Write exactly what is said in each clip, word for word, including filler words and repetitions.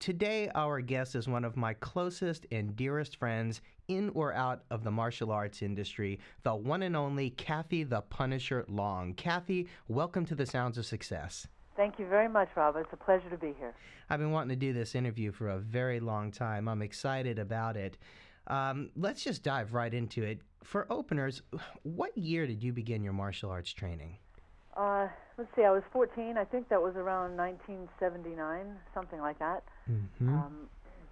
Today, our guest is one of my closest and dearest friends in or out of the martial arts industry, the one and only Kathy the Punisher Long. Kathy, welcome to the Sounds of Success. Thank you very much, Robert. It's a pleasure to be here. I've been wanting to do this interview for a very long time. I'm excited about it. Um, let's just dive right into it. For openers, what year did you begin your martial arts training? Uh, let's see, I was fourteen. I think that was around nineteen seventy-nine, something like that. Mm-hmm. Um,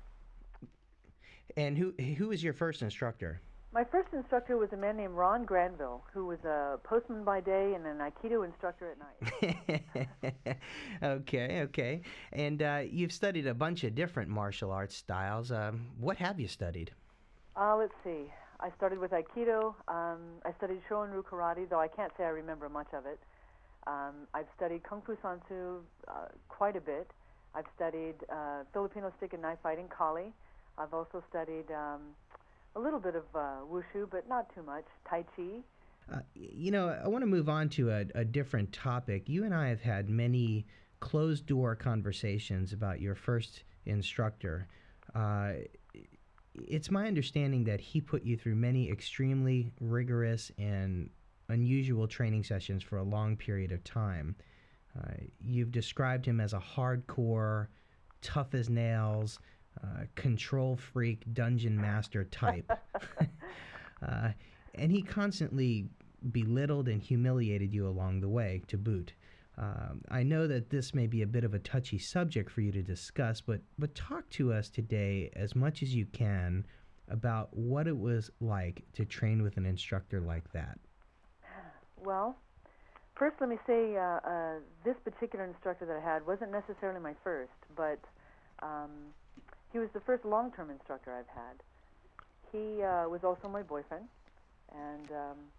and who who was your first instructor? my first instructor was a man named Ron Granville, who was a postman by day and an Aikido instructor at night. okay, okay. And uh, you've studied a bunch of different martial arts styles. Um, what have you studied? Uh, let's see. I started with Aikido. Um, I studied Shorin-ryu karate, though I can't say I remember much of it. Um, I've studied Kung Fu Sansu uh, quite a bit. I've studied uh, Filipino stick and knife fighting, Kali. I've also studied um, a little bit of uh, Wushu, but not too much, Tai Chi. Uh, you know, I want to move on to a, a different topic. You and I have had many closed-door conversations about your first instructor. Uh, it's my understanding that he put you through many extremely rigorous and unusual training sessions for a long period of time. Uh, you've described him as a hardcore, tough as nails, uh, control freak, dungeon master type. uh, and he constantly belittled and humiliated you along the way, to boot. Um, I know that this may be a bit of a touchy subject for you to discuss, but, but talk to us today as much as you can about what it was like to train with an instructor like that. Well, first let me say uh, uh, this particular instructor that I had wasn't necessarily my first, but um, he was the first long-term instructor I've had. He uh, was also my boyfriend, and um,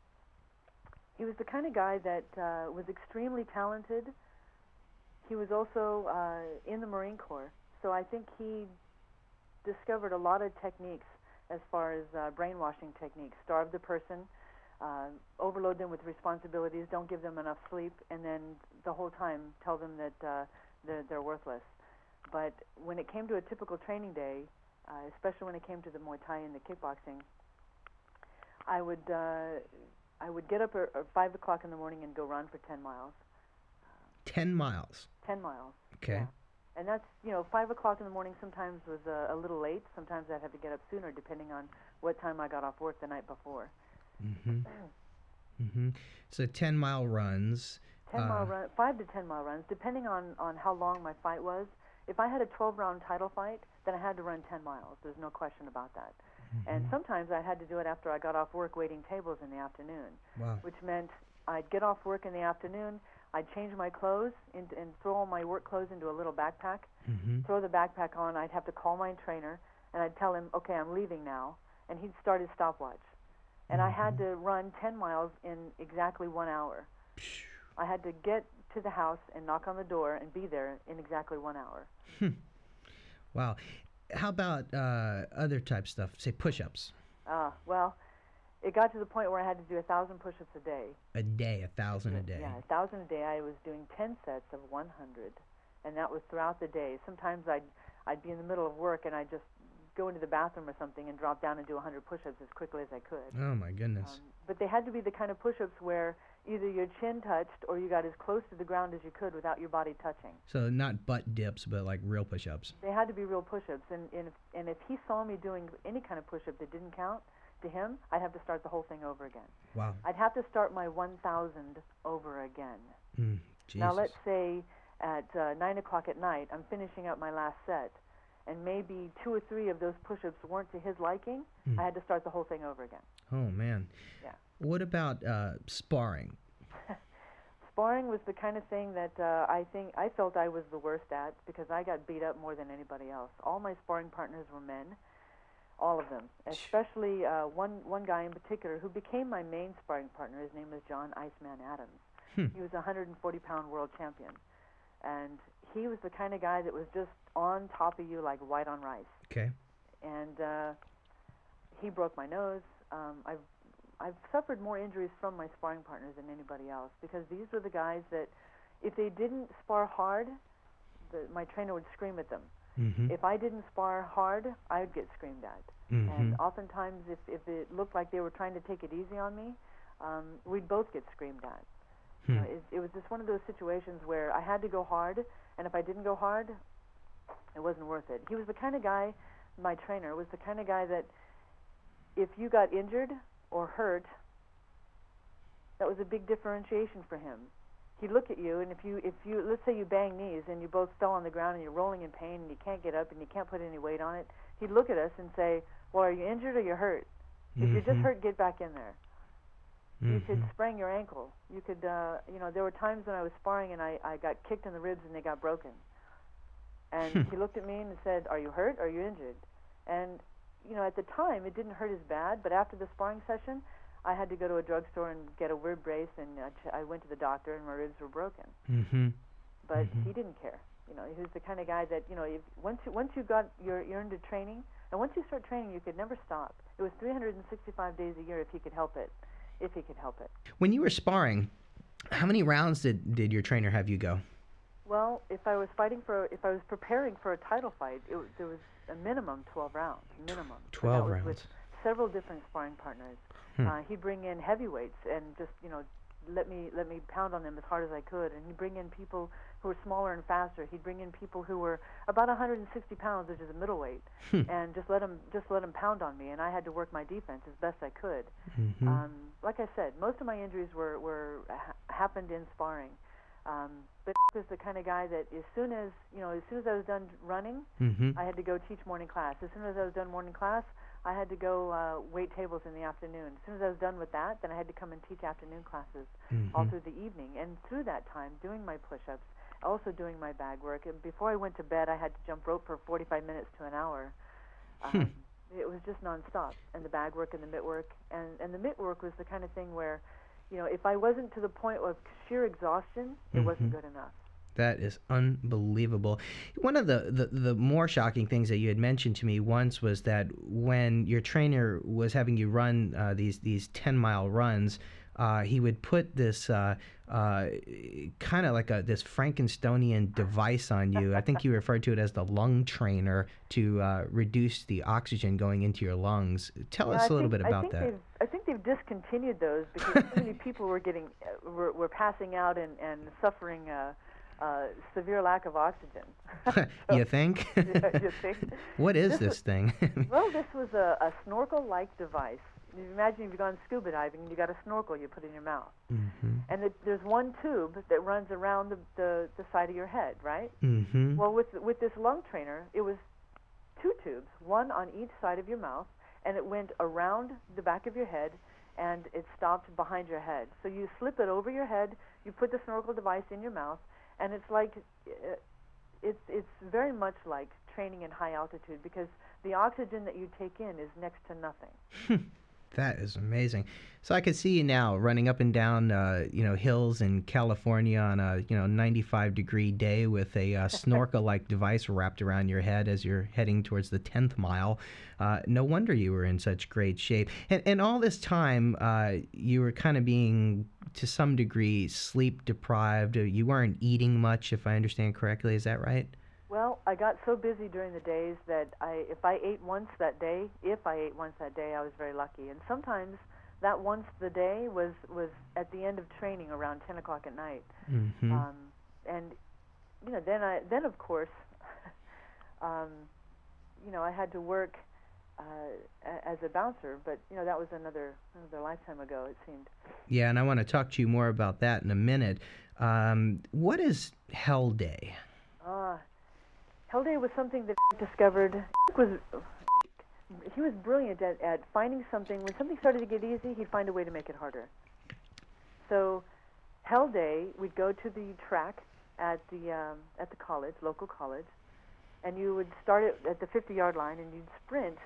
he was the kind of guy that uh, was extremely talented. He was also uh, in the Marine Corps, so I think he discovered a lot of techniques as far as uh, brainwashing techniques. Starve the person, uh, overload them with responsibilities, don't give them enough sleep, and then the whole time tell them that uh, they're, they're worthless. But when it came to a typical training day, uh, especially when it came to the Muay Thai and the kickboxing, I would uh, I would get up at, at five o'clock in the morning and go run for ten miles. Ten miles. Ten miles. Okay. Yeah. And that's, you know, five o'clock in the morning sometimes was uh, a little late. Sometimes I'd have to get up sooner depending on what time I got off work the night before. Mm-hmm. mm-hmm. So ten mile runs. Ten uh, mile run, five to ten mile runs, depending on, on how long my fight was. If I had a twelve round title fight, then I had to run ten miles. There's no question about that. Mm-hmm. And sometimes I had to do it after I got off work waiting tables in the afternoon, Wow. which meant I'd get off work in the afternoon, I'd change my clothes in, and throw all my work clothes into a little backpack, Mm-hmm. throw the backpack on. I'd have to call my trainer, and I'd tell him, okay, I'm leaving now, and he'd start his stopwatch. And Mm-hmm. I had to run ten miles in exactly one hour. I had to get to the house and knock on the door and be there in exactly one hour. Wow. How about uh, other type stuff, say push-ups? Uh, well, it got to the point where I had to do a thousand push-ups a day. A day, a thousand a day. Yeah, a thousand a day. I was doing ten sets of one hundred, and that was throughout the day. Sometimes I'd I'd be in the middle of work and I'd just go into the bathroom or something and drop down and do one hundred push-ups as quickly as I could. Oh my goodness. Um, but they had to be the kind of push-ups where either your chin touched or you got as close to the ground as you could without your body touching. So not butt dips, but like real push-ups. They had to be real push-ups, and, and, if, and if he saw me doing any kind of push-up that didn't count, to him, I'd have to start the whole thing over again. Wow. I'd have to start my one thousand over again. Mm, Jesus. Now let's say at uh, nine o'clock at night, I'm finishing up my last set, and maybe two or three of those push-ups weren't to his liking, Mm. I had to start the whole thing over again. Oh, man. Yeah. What about uh, sparring? Sparring was the kind of thing that uh, I think I felt I was the worst at because I got beat up more than anybody else. All my sparring partners were men, all of them, especially uh, one one guy in particular who became my main sparring partner. His name was John Iceman Adams. Hmm. He was a one hundred forty pound world champion, and he was the kind of guy that was just on top of you like white on rice. Okay. And uh, he broke my nose. Um, I've I've suffered more injuries from my sparring partners than anybody else because these were the guys that, if they didn't spar hard, the, my trainer would scream at them. Mm-hmm. If I didn't spar hard, I'd get screamed at. Mm-hmm. And oftentimes, if, if it looked like they were trying to take it easy on me, um, we'd both get screamed at. Hmm. You know, it, it was just one of those situations where I had to go hard, and if I didn't go hard, it wasn't worth it. He was the kind of guy, my trainer, was the kind of guy that if you got injured or hurt, that was a big differentiation for him. He'd look at you, and if you, if you, let's say you bang knees and you both fell on the ground and you're rolling in pain and you can't get up and you can't put any weight on it, he'd look at us and say, well, are you injured or you're hurt? If Mm-hmm. you're just hurt, get back in there. Mm-hmm. You could sprain your ankle. You could, uh, you know, there were times when I was sparring and I, I got kicked in the ribs and they got broken. And he looked at me and said, are you hurt or are you injured? And, you know, at the time it didn't hurt as bad, but after the sparring session, I had to go to a drugstore and get a rib brace, and uh, ch- I went to the doctor and my ribs were broken. Mm-hmm. But Mhm. he didn't care. You know, he was the kind of guy that, you know, if, once you once you got you're you're into training, and once you start training, you could never stop. It was three hundred sixty-five days a year if he could help it, if he could help it. When you were sparring, how many rounds did, did your trainer have you go? Well, if I was fighting for, if I was preparing for a title fight, it, w- there was a minimum twelve rounds, minimum. twelve and that was rounds. with several different sparring partners. Hmm. Uh, he'd bring in heavyweights and just, you know, let me let me pound on them as hard as I could. And he'd bring in people who were smaller and faster. He'd bring in people who were about one hundred sixty pounds, which is a middleweight, Hmm. and just let him just let him pound on me. And I had to work my defense as best I could. Mm-hmm. Um, like I said, most of my injuries were were ha- happened in sparring. Um, but was the kind of guy that as soon as you know, as soon as I was done running, Mm-hmm. I had to go teach morning class. As soon as I was done morning class, I had to go uh, wait tables in the afternoon. As soon as I was done with that, then I had to come and teach afternoon classes all Mm-hmm. through the evening. And through that time, doing my push-ups, also doing my bag work. And before I went to bed, I had to jump rope for forty-five minutes to an hour. Um, it was just nonstop. And the bag work and the mitt work. And, and the mitt work was the kind of thing where, you know, if I wasn't to the point of sheer exhaustion, it wasn't Mhm. good enough. That is unbelievable. One of the, the, the more shocking things that you had mentioned to me once was that when your trainer was having you run uh, these these ten mile runs, uh, he would put this uh, uh, kind of like a this Frankensteinian device on you. I think you referred to it as the lung trainer to uh, reduce the oxygen going into your lungs. Tell Yeah, us I a little think, bit I about think that. They've, I think they've discontinued those because so many people were getting uh, were, were passing out and, and suffering uh, uh, severe lack of oxygen. You think? Yeah, you think? What is This this was- thing? Well, this was a, a snorkel-like device. You imagine if you've gone scuba diving and you got a snorkel you put in your mouth, Mm-hmm. and it, there's one tube that runs around the, the the side of your head, right? Mm-hmm. Well, with with this lung trainer, it was two tubes, one on each side of your mouth, and it went around the back of your head, and it stopped behind your head. So you slip it over your head, you put the snorkel device in your mouth, and it's like, uh, it's it's very much like training in high altitude because the oxygen that you take in is next to nothing. That is amazing. So I can see you now running up and down, uh, you know, hills in California on a, you know, ninety-five degree day with a uh, snorkel-like device wrapped around your head as you're heading towards the tenth mile. Uh, no wonder you were in such great shape. And, and all this time, uh, you were kind of being, to some degree, sleep deprived. You weren't eating much, if I understand correctly. Is that right? Well, I got so busy during the days that I, if I ate once that day, if I ate once that day, I was very lucky. And sometimes that once the day was, was at the end of training around ten o'clock at night. Mm-hmm. Um, and, you know, then I, then of course, um, you know, I had to work uh, a- as a bouncer, but, you know, that was another, another lifetime ago, it seemed. Yeah, and I want to talk to you more about that in a minute. Um, what is Hell Day? Ah, Hell Day was something that discovered. Was he was brilliant at, at finding something. When something started to get easy, he'd find a way to make it harder. So, Hell Day, we'd go to the track at the um, at the college, local college, and you would start it at the fifty-yard line, and you'd sprint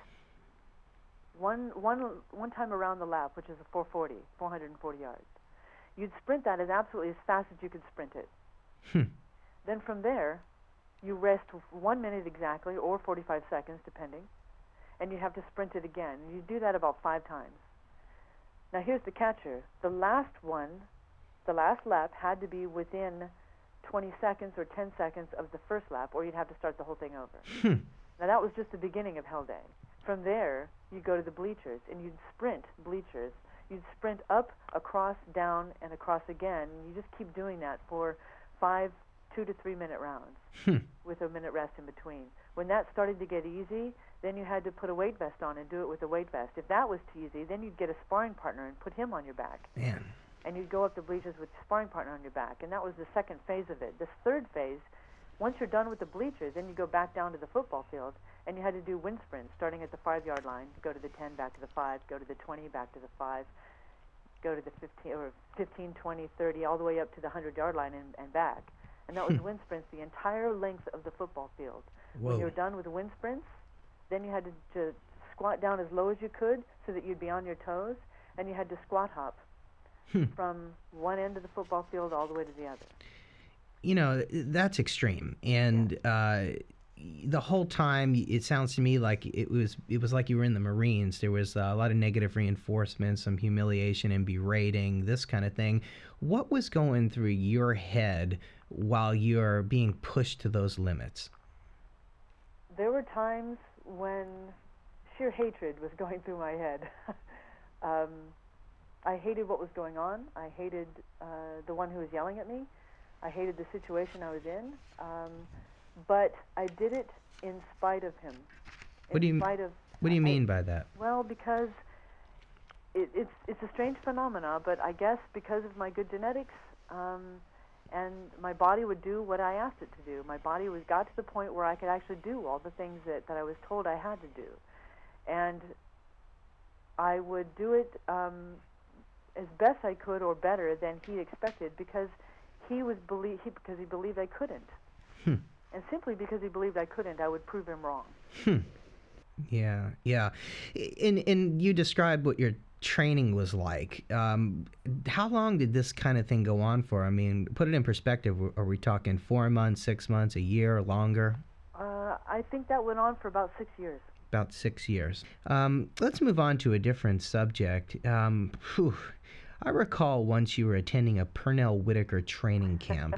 one one one time around the lap, which is a four forty, four hundred forty yards. You'd sprint that as absolutely as fast as you could sprint it. Hmm. Then from there, you rest one minute exactly, or forty-five seconds, depending, and you have to sprint it again. You do that about five times. Now here's the catcher. The last one, the last lap had to be within twenty seconds or ten seconds of the first lap, or you'd have to start the whole thing over. Hmm. Now, that was just the beginning of Hell Day. From there, you go to the bleachers, and you'd sprint bleachers. You'd sprint up, across, down, and across again. And you just keep doing that for five, two to three minute rounds Hmm. with a minute rest in between. When that started to get easy, then you had to put a weight vest on and do it with a weight vest. If that was too easy, then you'd get a sparring partner and put him on your back. Man. And you'd go up the bleachers with your sparring partner on your back. And that was the second phase of it. This third phase, once you're done with the bleachers, then you go back down to the football field, and you had to do wind sprints, starting at the five-yard line, go to the ten, back to the five, go to the twenty, back to the five, go to the fifteen, or fifteen, twenty, thirty, all the way up to the hundred-yard line and, and back. And that was wind sprints the entire length of the football field. Whoa. When you were done with the wind sprints, then you had to, to squat down as low as you could so that you'd be on your toes, and you had to squat hop Hmm. from one end of the football field all the way to the other. You know, that's extreme. And uh, the whole time, it sounds to me like it was it was like you were in the Marines. There was uh, a lot of negative reinforcement, some humiliation and berating, this kind of thing. What was going through your head while you're being pushed to those limits? There were times when sheer hatred was going through my head. um, I hated what was going on. I hated uh, the one who was yelling at me. I hated the situation I was in. Um, but I did it in spite of him. In What do you spite of, What do you I- mean by that? Well, because it, it's it's a strange phenomena, but I guess because of my good genetics, um, and my body would do what I asked it to do. My body was got to the point where I could actually do all the things that, that I was told I had to do, and I would do it um, as best I could or better than he expected, because he was belie- he, because he believed I couldn't, Hmm. and simply because he believed I couldn't, I would prove him wrong. Hmm. Yeah, yeah. And and you described what your training was like. Um, how long did this kind of thing go on for? I mean, put it in perspective. Are we talking four months, six months, a year, longer? Uh, I think that went on for about six years. About six years. Um, let's move on to a different subject. Um, whew, I recall once you were attending a Pernell Whitaker training camp.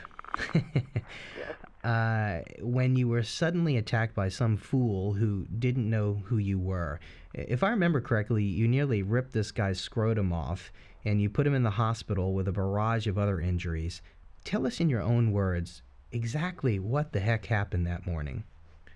Uh, when you were suddenly attacked by some fool who didn't know who you were. If I remember correctly, you nearly ripped this guy's scrotum off, and you put him in the hospital with a barrage of other injuries. Tell us in your own words exactly what the heck happened that morning.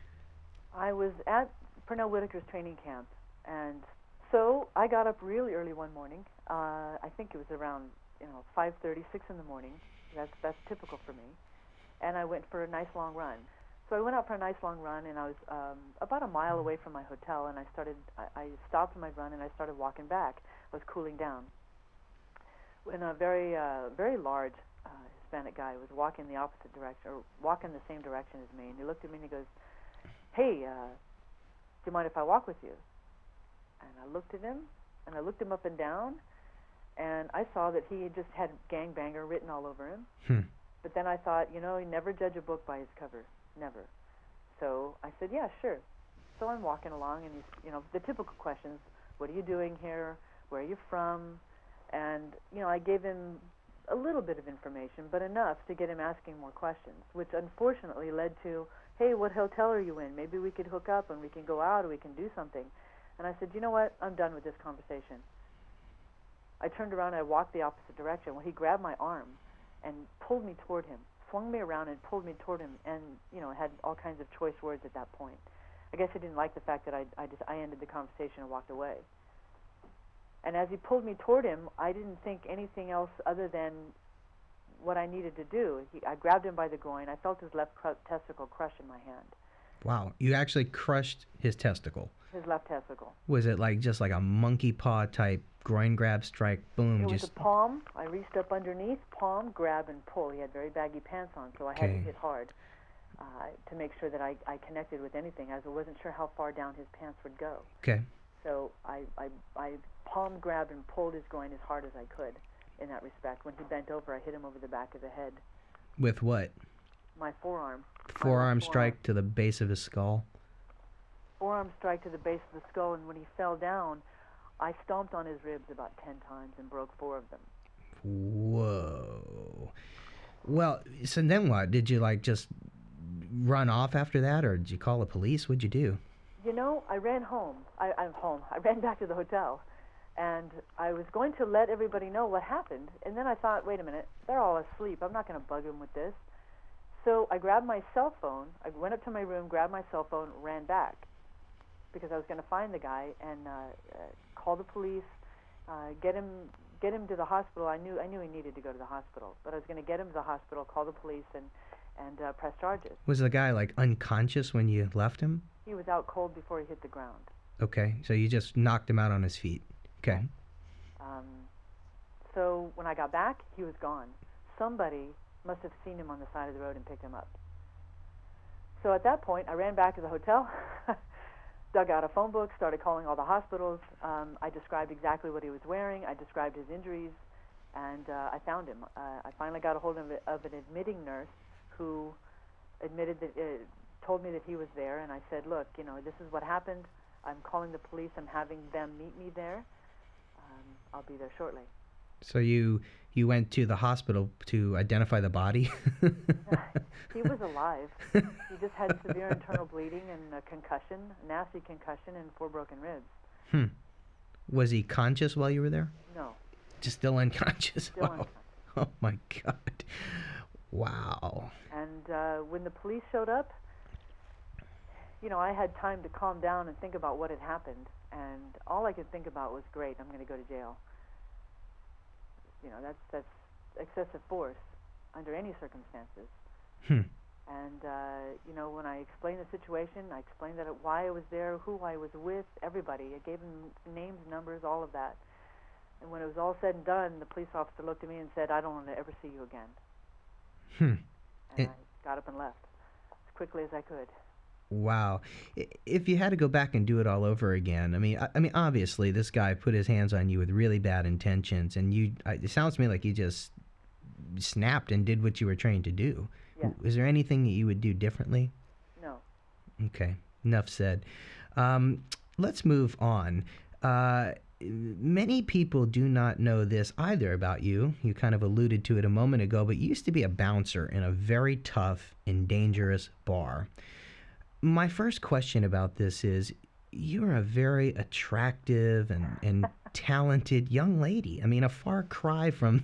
I was at Pernell Whitaker's training camp, and so I got up really early one morning. Uh, I think it was around, you know, five thirty, six in the morning. That's that's typical for me. And I went for a nice long run. So I went out for a nice long run, and I was um, about a mile away from my hotel, and I started. I, I stopped my run, and I started walking back. I was cooling down when a very, uh, very large uh, Hispanic guy was walking the opposite direction, or walking the same direction as me, and he looked at me and he goes, "Hey, uh, do you mind if I walk with you?" And I looked at him, and I looked him up and down, and I saw that he just had gangbanger written all over him. Hmm. But then I thought, you know, you never judge a book by its cover, never. So I said, yeah, sure. So I'm walking along, and he's, you know, the typical questions: what are you doing here? Where are you from? And you know, I gave him a little bit of information, but enough to get him asking more questions, which unfortunately led to, hey, what hotel are you in? Maybe we could hook up and we can go out or we can do something. And I said, you know what? I'm done with this conversation. I turned around and I walked the opposite direction. Well, he grabbed my arm and pulled me toward him, swung me around and pulled me toward him, and, you know, had all kinds of choice words at that point. I guess he didn't like the fact that I, I, just, I ended the conversation and walked away. And as he pulled me toward him, I didn't think anything else other than what I needed to do. He, I grabbed him by the groin. I felt his left cru- testicle crush in my hand. Wow, you actually crushed his testicle. His left testicle. Was it like just like a monkey paw type groin grab strike? Boom, It was just a palm. I reached up underneath, palm, grab, and pull. He had very baggy pants on, so I had to Okay. hit hard uh, to make sure that I, I connected with anything, as I wasn't sure how far down his pants would go. okay. So I, I, I palm grabbed and pulled his groin as hard as I could in that respect. When he bent over, I hit him over the back of the head. With what? My forearm. My Forearm left strike to the base of his skull. Forearm strike to the base of the skull, and when he fell down, I stomped on his ribs about ten times and broke four of them. Whoa. Well, so then what? Did you like just run off after that, or did you call the police? What'd you do? You know, I ran home. I, I'm home. I ran back to the hotel, and I was going to let everybody know what happened. And then I thought, wait a minute, they're all asleep. I'm not going to bug them with this. So I grabbed my cell phone. I went up to my room, grabbed my cell phone, ran back because I was going to find the guy and uh, uh, call the police, uh, get him get him to the hospital. I knew I knew he needed to go to the hospital, but I was going to get him to the hospital, call the police, and and uh, press charges. Was the guy like unconscious when you left him? He was out cold before he hit the ground. Okay, so you just knocked him out on his feet. Okay. Um, so when I got back, he was gone. Somebody must have seen him on the side of the road and picked him up. So at that point, I ran back to the hotel, dug out a phone book, started calling all the hospitals. Um, I described exactly what he was wearing. I described his injuries, and uh, I found him. Uh, I finally got a hold of, of an admitting nurse who admitted that, uh, told me that he was there, and I said, look, you know, this is what happened. I'm calling the police. I'm having them meet me there. Um, I'll be there shortly. So you you went to the hospital to identify the body? He was alive. He just had severe internal bleeding and a concussion, a nasty concussion, and four broken ribs. Hmm. Was he conscious while you were there? No. Just still unconscious? Still Wow. unconscious. Oh, my God. Wow. And uh, when the police showed up, you know, I had time to calm down and think about what had happened. And all I could think about was, great, I'm going to go to jail. You know, that's that's excessive force under any circumstances. Hmm. And, uh, you know, when I explained the situation, I explained that it, why I was there, who I was with, everybody. I gave them names, numbers, all of that. And when it was all said and done, the police officer looked at me and said, I don't want to ever see you again. Hmm. And It, I got up and left as quickly as I could. wow. I- If you had to go back and do it all over again, I mean, I, I mean, obviously, this guy put his hands on you with really bad intentions, and you. I, it sounds to me like you just snapped and did what you were trained to do. Yeah. Is there anything that you would do differently? No. Okay, enough said. Um, let's move on. Uh, many people do not know this either about you. You kind of alluded to it a moment ago, but you used to be a bouncer in a very tough and dangerous bar. My first question about this is, you're a very attractive and, and talented young lady. I mean, a far cry from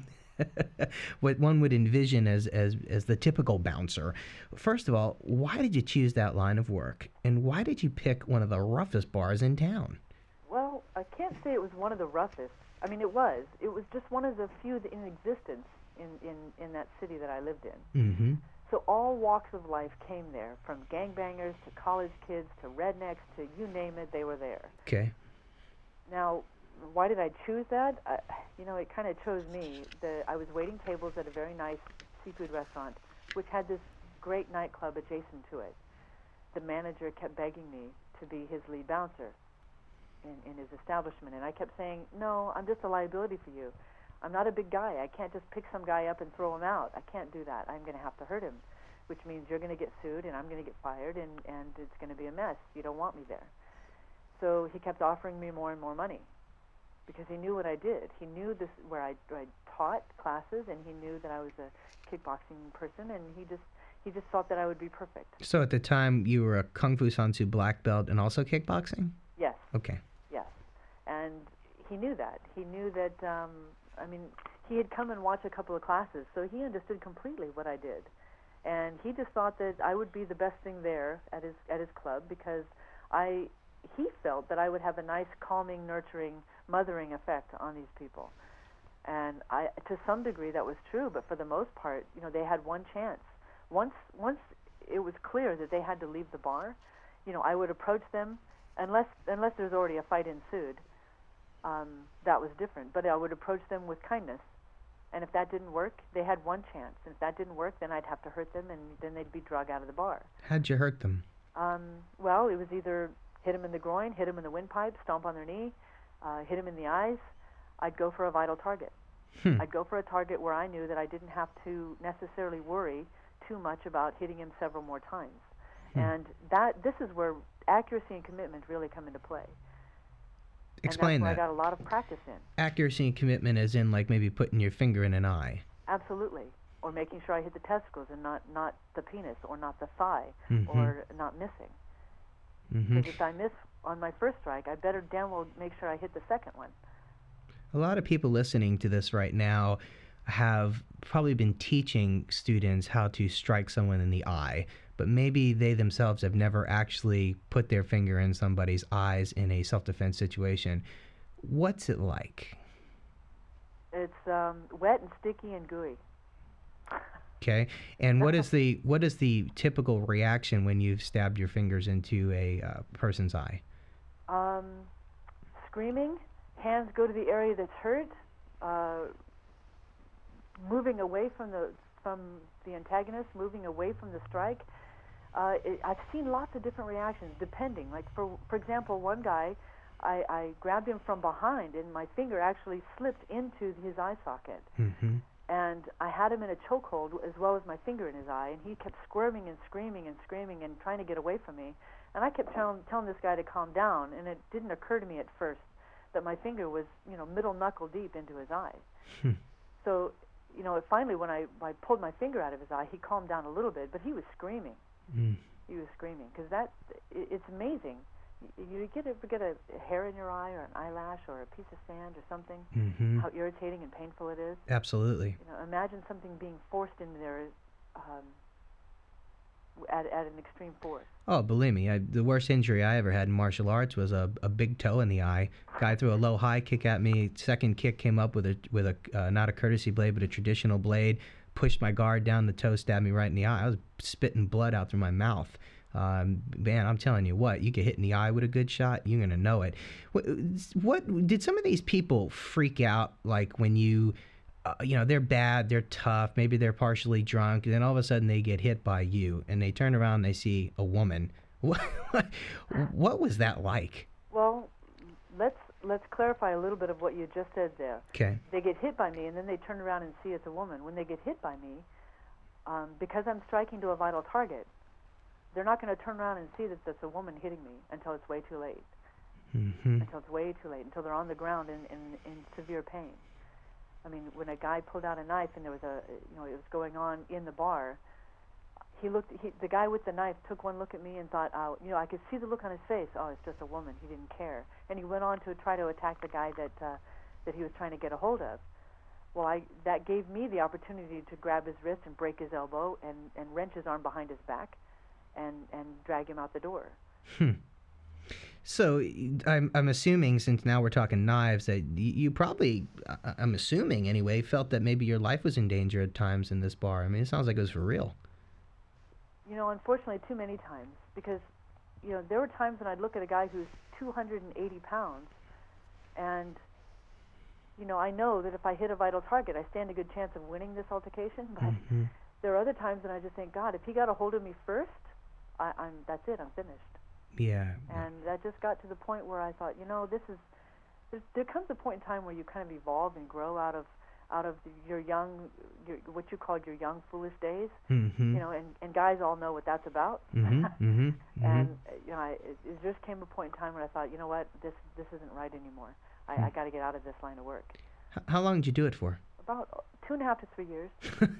what one would envision as, as, as the typical bouncer. First of all, why did you choose that line of work? And why did you pick one of the roughest bars in town? Well, I can't say it was one of the roughest. I mean, it was. It was just one of the few in existence in, in, in that city that I lived in. Mm-hmm. So all walks of life came there, from gangbangers to college kids to rednecks to you name it, they were there. Okay. Now, why did I choose that? I, you know, it kind of chose me. The, I was waiting tables at a very nice seafood restaurant, which had this great nightclub adjacent to it. The manager kept begging me to be his lead bouncer in, in his establishment, and I kept saying, no, I'm just a liability for you. I'm not a big guy. I can't just pick some guy up and throw him out. I can't do that. I'm going to have to hurt him, which means you're going to get sued and I'm going to get fired, and, and it's going to be a mess. You don't want me there. So he kept offering me more and more money because he knew what I did. He knew this where I, where I taught classes, and he knew that I was a kickboxing person, and he just he just thought that I would be perfect. So at the time, you were a Kung Fu Sansu black belt and also kickboxing? Yes. Okay. Yes. And he knew that. He knew that, um, I mean, he had come and watched a couple of classes, so he understood completely what I did. And he just thought that I would be the best thing there at his at his club because I he felt that I would have a nice, calming, nurturing, mothering effect on these people. And I, to some degree, that was true, but for the most part, you know, they had one chance. Once once it was clear that they had to leave the bar, you know, I would approach them, unless unless there's already a fight ensued. Um, that was different, but I would approach them with kindness. And if that didn't work, they had one chance. And if that didn't work, then I'd have to hurt them, and then they'd be drug out of the bar. How'd you hurt them? Um, well, it was either hit them in the groin, hit them in the windpipe, stomp on their knee, uh, hit them in the eyes. I'd go for a vital target. Hmm. I'd go for a target where I knew that I didn't have to necessarily worry too much about hitting him several more times. Hmm. And that this is where accuracy and commitment really come into play. Explain and that's that. where I got a lot of practice in. Accuracy and commitment as in like maybe putting your finger in an eye. Absolutely. or making sure I hit the testicles and not, not the penis, or not the thigh, Mhm. or not missing. Mhm. Because if I miss on my first strike, I better damn well make sure I hit the second one. A lot of people listening to this right now have probably been teaching students how to strike someone in the eye, but maybe they themselves have never actually put their finger in somebody's eyes in a self-defense situation. What's it like? It's um, wet and sticky and gooey. Okay, and what is the what is the typical reaction when you've stabbed your fingers into a uh, person's eye? Um, screaming, hands go to the area that's hurt, uh, moving away from the from the antagonist, moving away from the strike. Uh, it, I've seen lots of different reactions depending. Like for for example, one guy, I, I grabbed him from behind, and my finger actually slipped into his eye socket. Mm-hmm. And I had him in a chokehold as well as my finger in his eye, and he kept squirming and screaming and screaming and trying to get away from me. And I kept telling, telling this guy to calm down, and it didn't occur to me at first that my finger was, you know, middle knuckle deep into his eye. Hmm. So, you know, finally when I, I pulled my finger out of his eye, he calmed down a little bit, but he was screaming. Mm. He was screaming, because that, it, it's amazing. You, you get ever get a hair in your eye or an eyelash or a piece of sand or something, Mm-hmm. how irritating and painful it is? Absolutely. You know, imagine something being forced into there um, at, at an extreme force. Oh, believe me, I, the worst injury I ever had in martial arts was a, a big toe in the eye. Guy threw a low high kick at me. Second kick came up with a with a uh, not a courtesy blade, but a traditional blade. Pushed my guard down. The toe stabbed me right in the eye. I was spitting blood out through my mouth. Um, man, I'm telling you what, you get hit in the eye with a good shot, you're gonna know it. What, what did some of these people freak out like when you? Uh, you know, they're bad, they're tough, maybe they're partially drunk, and then all of a sudden they get hit by you, and they turn around and they see a woman. What, what was that like? Well, let's let's clarify a little bit of what you just said there. Okay. They get hit by me, and then they turn around and see it's a woman. When they get hit by me, um, because I'm striking to a vital target, they're not going to turn around and see that that's a woman hitting me until it's way too late. Mm-hmm. Until it's way too late, until they're on the ground in, in, in severe pain. I mean, when a guy pulled out a knife and there was a, you know, it was going on in the bar, he looked, he, the guy with the knife took one look at me and thought, oh, you know, I could see the look on his face. Oh, it's just a woman. He didn't care. And he went on to try to attack the guy that, uh, that he was trying to get a hold of. Well, I, that gave me the opportunity to grab his wrist and break his elbow and, and wrench his arm behind his back and, and drag him out the door. Hmm. So I'm I'm assuming, since now we're talking knives, that you, you probably, I'm assuming anyway, felt that maybe your life was in danger at times in this bar. I mean, it sounds like it was for real. You know, unfortunately, too many times, because, you know, there were times when I'd look at a guy who's two hundred eighty pounds, and, you know, I know that if I hit a vital target, I stand a good chance of winning this altercation, but Mm-hmm. there are other times when I just think, God, if he got a hold of me first, I, I'm that's it, I'm finished. Yeah. And that just got to the point where I thought, you know, this is, there's, there comes a point in time where you kind of evolve and grow out of, out of the, your young, your, what you called your young foolish days. Mm-hmm. You know, and, and guys all know what that's about. Mm-hmm. Mm-hmm. Mm-hmm. And uh, you know, I, it, it just came a point in time where I thought, you know what, this this isn't right anymore. I, Hmm. I got to get out of this line of work. H- how long did you do it for? About uh, two and a half to three years.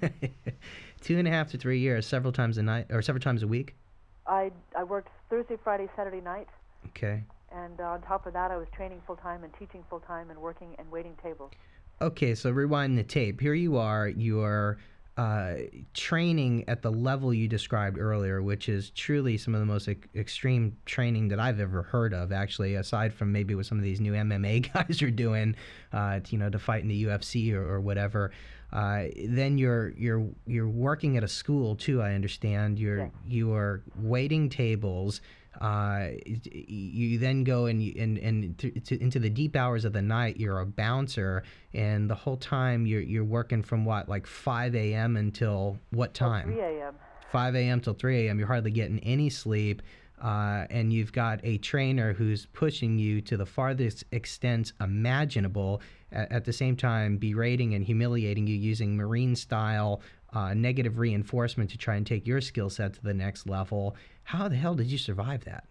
Two and a half to three years, several times a night, or several times a week? I I worked Thursday, Friday, Saturday night. Okay. And uh, on top of that, I was training full time and teaching full time and working and waiting tables. Okay, so rewind the tape. Here you are, you are uh, training at the level you described earlier, which is truly some of the most e- extreme training that I've ever heard of, actually, aside from maybe what some of these new M M A guys are doing, uh, to, you know, to fight in the U F C or, or whatever. Uh, then you're you're you're working at a school too. I understand. You're Yes. you are waiting tables. Uh, you then go and you- and and th- to, into the deep hours of the night. You're a bouncer, and the whole time you're you're working from what, like five a.m. until what time? three a.m. five a.m. till three a.m. You're hardly getting any sleep, uh, and you've got a trainer who's pushing you to the farthest extent imaginable. At, at the same time, berating and humiliating you using Marine-style uh, negative reinforcement to try and take your skill set to the next level. How the hell did you survive that?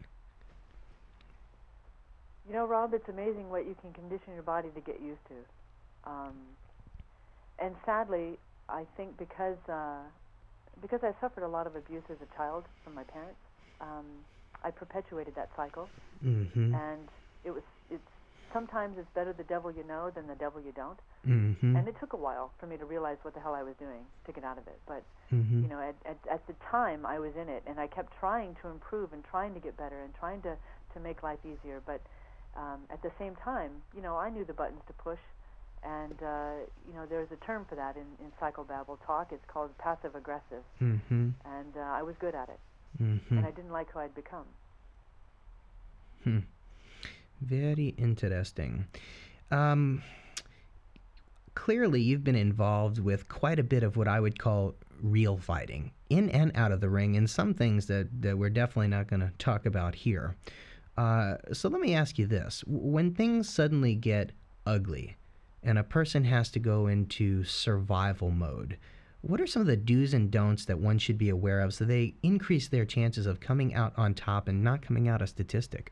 You know, Rob, it's amazing what you can condition your body to get used to. Um, and sadly, I think because uh, because I suffered a lot of abuse as a child from my parents, um, I perpetuated that cycle, Mm-hmm. and it was it's sometimes it's better the devil you know than the devil you don't. Mm-hmm. And it took a while for me to realize what the hell I was doing to get out of it. But Mm-hmm. you know, at, at at the time I was in it, and I kept trying to improve and trying to get better and trying to to make life easier. But um, at the same time, you know, I knew the buttons to push. And, uh, you know, there's a term for that in, in psychobabble talk. It's called passive-aggressive. Mm-hmm. And uh, I was good at it. Mm-hmm. And I didn't like who I'd become. Hmm. Very interesting. Um, clearly, you've been involved with quite a bit of what I would call real fighting, in and out of the ring, and some things that, that we're definitely not going to talk about here. Uh, so let me ask you this. When things suddenly get ugly and a person has to go into survival mode, what are some of the do's and don'ts that one should be aware of so they increase their chances of coming out on top and not coming out a statistic?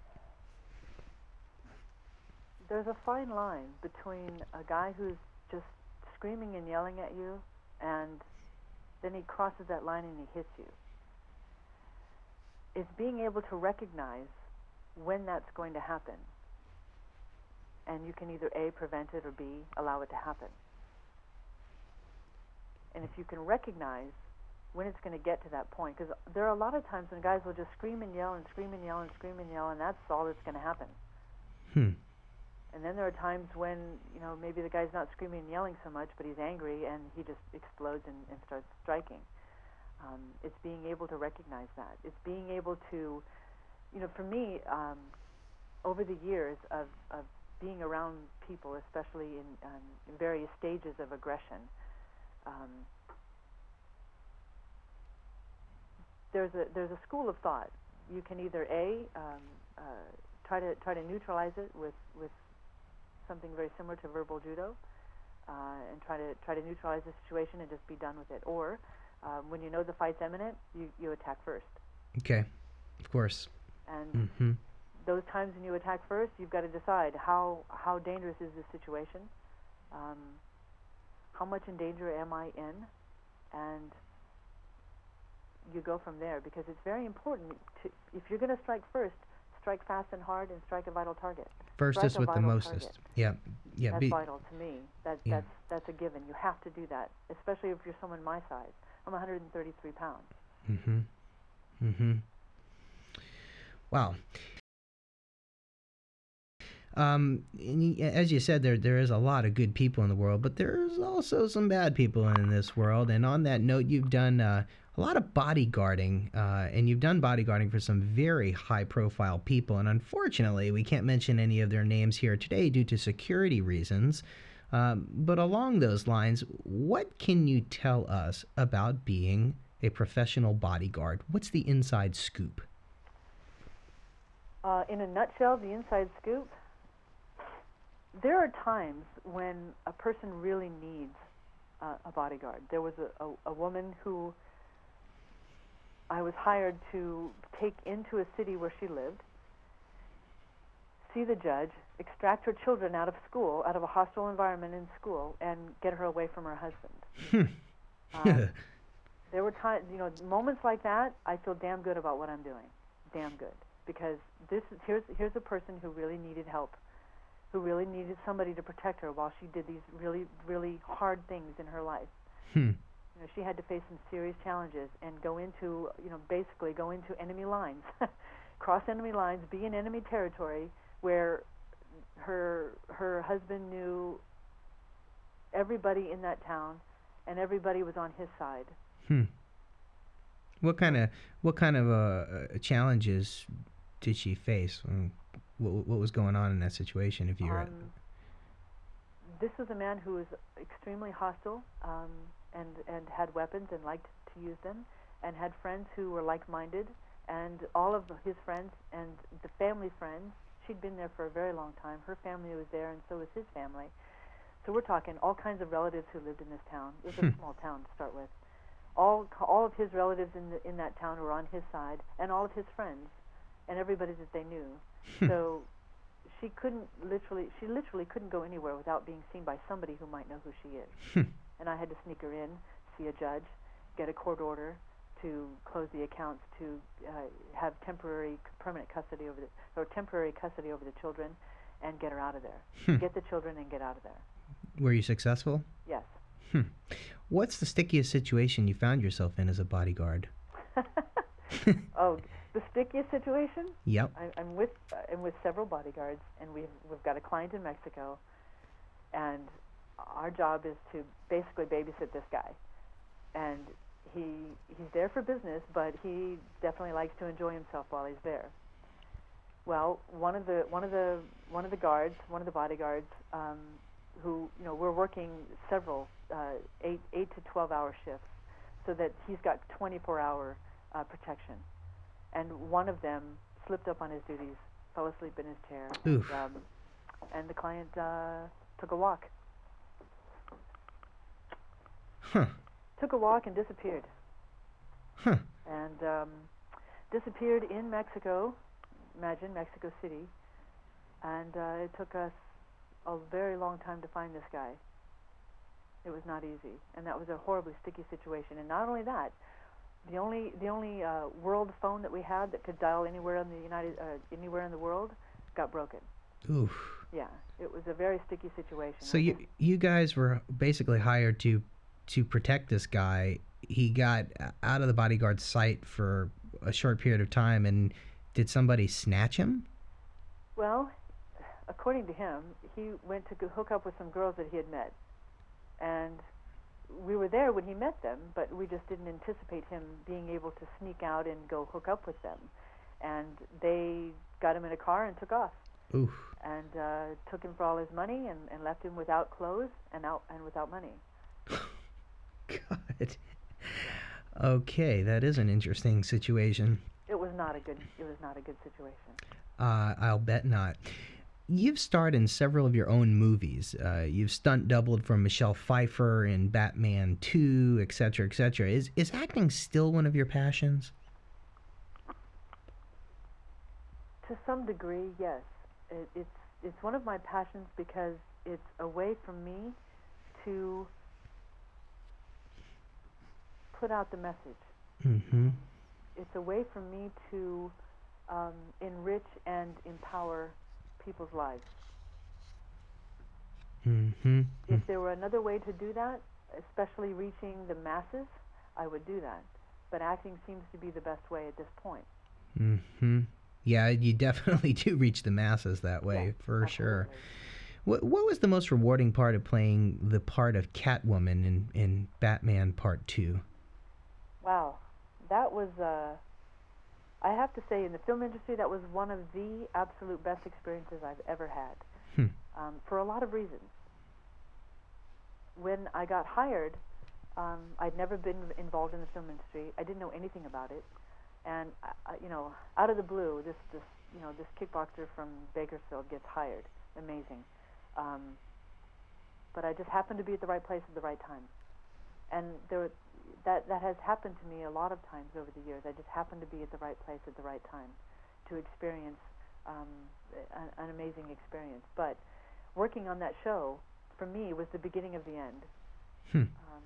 There's a fine line between a guy who's just screaming and yelling at you, and then he crosses that line and he hits you. It's being able to recognize when that's going to happen. And you can either A, prevent it, or B, allow it to happen. And if you can recognize when it's going to get to that point, because there are a lot of times when guys will just scream and yell and scream and yell and scream and yell, and that's all that's going to happen. Hmm. And then there are times when, you know, maybe the guy's not screaming and yelling so much, but he's angry and he just explodes and, and starts striking. Um, it's being able to recognize that. It's being able to, you know, for me, um, over the years of, of being around people, especially in, um, in various stages of aggression, um, there's a there's a school of thought. You can either A, um, uh, try to try to neutralize it with, with something very similar to verbal judo, uh, and try to try to neutralize the situation and just be done with it. Or um, when you know the fight's imminent, you, you attack first. Okay, of course. And Mm-hmm. those times when you attack first, you've got to decide how how dangerous is this situation, um, how much in danger am I in, and you go from there, because it's very important to, if you're going to strike first, strike fast and hard and strike a vital target. First strike is with the mostest. Target. Yeah, yeah. That's Be, vital to me. That yeah. that's that's a given. You have to do that, especially if you're someone my size. I'm one hundred thirty-three pounds. Mm-hmm. Mm-hmm. Wow. Um, as you said, there there is a lot of good people in the world, but there's also some bad people in this world. And on that note, you've done uh, a lot of bodyguarding, uh, and you've done bodyguarding for some very high-profile people. And unfortunately, we can't mention any of their names here today due to security reasons. Um, but along those lines, what can you tell us about being a professional bodyguard? What's the inside scoop? Uh, in a nutshell, the inside scoop. There are times when a person really needs uh, a bodyguard. There was a, a, a woman who I was hired to take into a city where she lived, see the judge, extract her children out of school, out of a hostile environment in school, and get her away from her husband. um, there were times, you know, moments like that, I feel damn good about what I'm doing. Damn good. Because this is, here's, here's a person who really needed help, who really needed somebody to protect her while she did these really, really hard things in her life. Hmm. You know, she had to face some serious challenges and go into, you know, basically go into enemy lines, cross enemy lines, be in enemy territory where her her husband knew everybody in that town and everybody was on his side. Hmm. What kind of what kind of uh, challenges did she face? What, what was going on in that situation? If you're, um, this was a man who was extremely hostile, um, and and had weapons and liked to use them, and had friends who were like-minded, and all of his friends and the family friends. She'd been there for a very long time. Her family was there, and so was his family. So we're talking all kinds of relatives who lived in this town. It was a small town to start with. All all of his relatives in the, in that town were on his side, and all of his friends, and everybody that they knew. So she couldn't literally, she literally couldn't go anywhere without being seen by somebody who might know who she is. and I had to sneak her in, see a judge, get a court order to close the accounts, to uh, have temporary, permanent custody over the, or temporary custody over the children, and get her out of there. Hmm. Get the children and get out of there. Were you successful? Yes. Hmm. What's the stickiest situation you found yourself in as a bodyguard? Oh, the stickiest situation? Yep. I, I'm with uh, I'm with several bodyguards, and we've we've got a client in Mexico, and our job is to basically babysit this guy, and he he's there for business, but he definitely likes to enjoy himself while he's there. Well, one of the one of the one of the guards, one of the bodyguards, um, who you know we're working several uh, eight eight to twelve hour shifts, so that he's got twenty-four hour uh, protection. And one of them slipped up on his duties, fell asleep in his chair, and, um, and the client uh, took a walk. Huh. Took a walk and disappeared. Huh. And um, disappeared in Mexico, imagine, Mexico City. And uh, it took us a very long time to find this guy. It was not easy. And that was a horribly sticky situation. And not only that, The only the only uh, world phone that we had that could dial anywhere in the United uh, anywhere in the world got broken. Oof. Yeah, it was a very sticky situation. So I you just, you guys were basically hired to to protect this guy. He got out of the bodyguard's sight for a short period of time, and did somebody snatch him? Well, according to him, he went to go hook up with some girls that he had met, and we were there when he met them, but we just didn't anticipate him being able to sneak out and go hook up with them. And they got him in a car and took off. Oof. And uh, took him for all his money and, and left him without clothes and out and without money. God. Okay, that is an interesting situation. It was not a good. It was not a good situation. Uh, I'll bet not. You've starred in several of your own movies. Uh, you've stunt doubled for Michelle Pfeiffer in Batman two, et cetera, et cetera. Is is acting still one of your passions? To some degree, yes. It, it's it's one of my passions because it's a way for me to put out the message. Mm-hmm. It's a way for me to um, enrich and empower people's lives. Mm-hmm. If there were another way to do that, especially reaching the masses, I would do that. But acting seems to be the best way at this point. Mm-hmm. Yeah, you definitely do reach the masses that way, Yeah, for absolutely. sure. What what was the most rewarding part of playing the part of Catwoman in, in Batman Part two? Wow. That was, uh, I have to say, in the film industry, that was one of the absolute best experiences I've ever had, Hmm. um, for a lot of reasons. When I got hired, um, I'd never been involved in the film industry. I didn't know anything about it. And, uh, you know, out of the blue, this, this, you know, this kickboxer from Bakersfield gets hired. Amazing. Um, but I just happened to be at the right place at the right time. And there, that that has happened to me a lot of times over the years. I just happened to be at the right place at the right time to experience um, an, an amazing experience. But working on that show, for me, was the beginning of the end. Hmm. Um,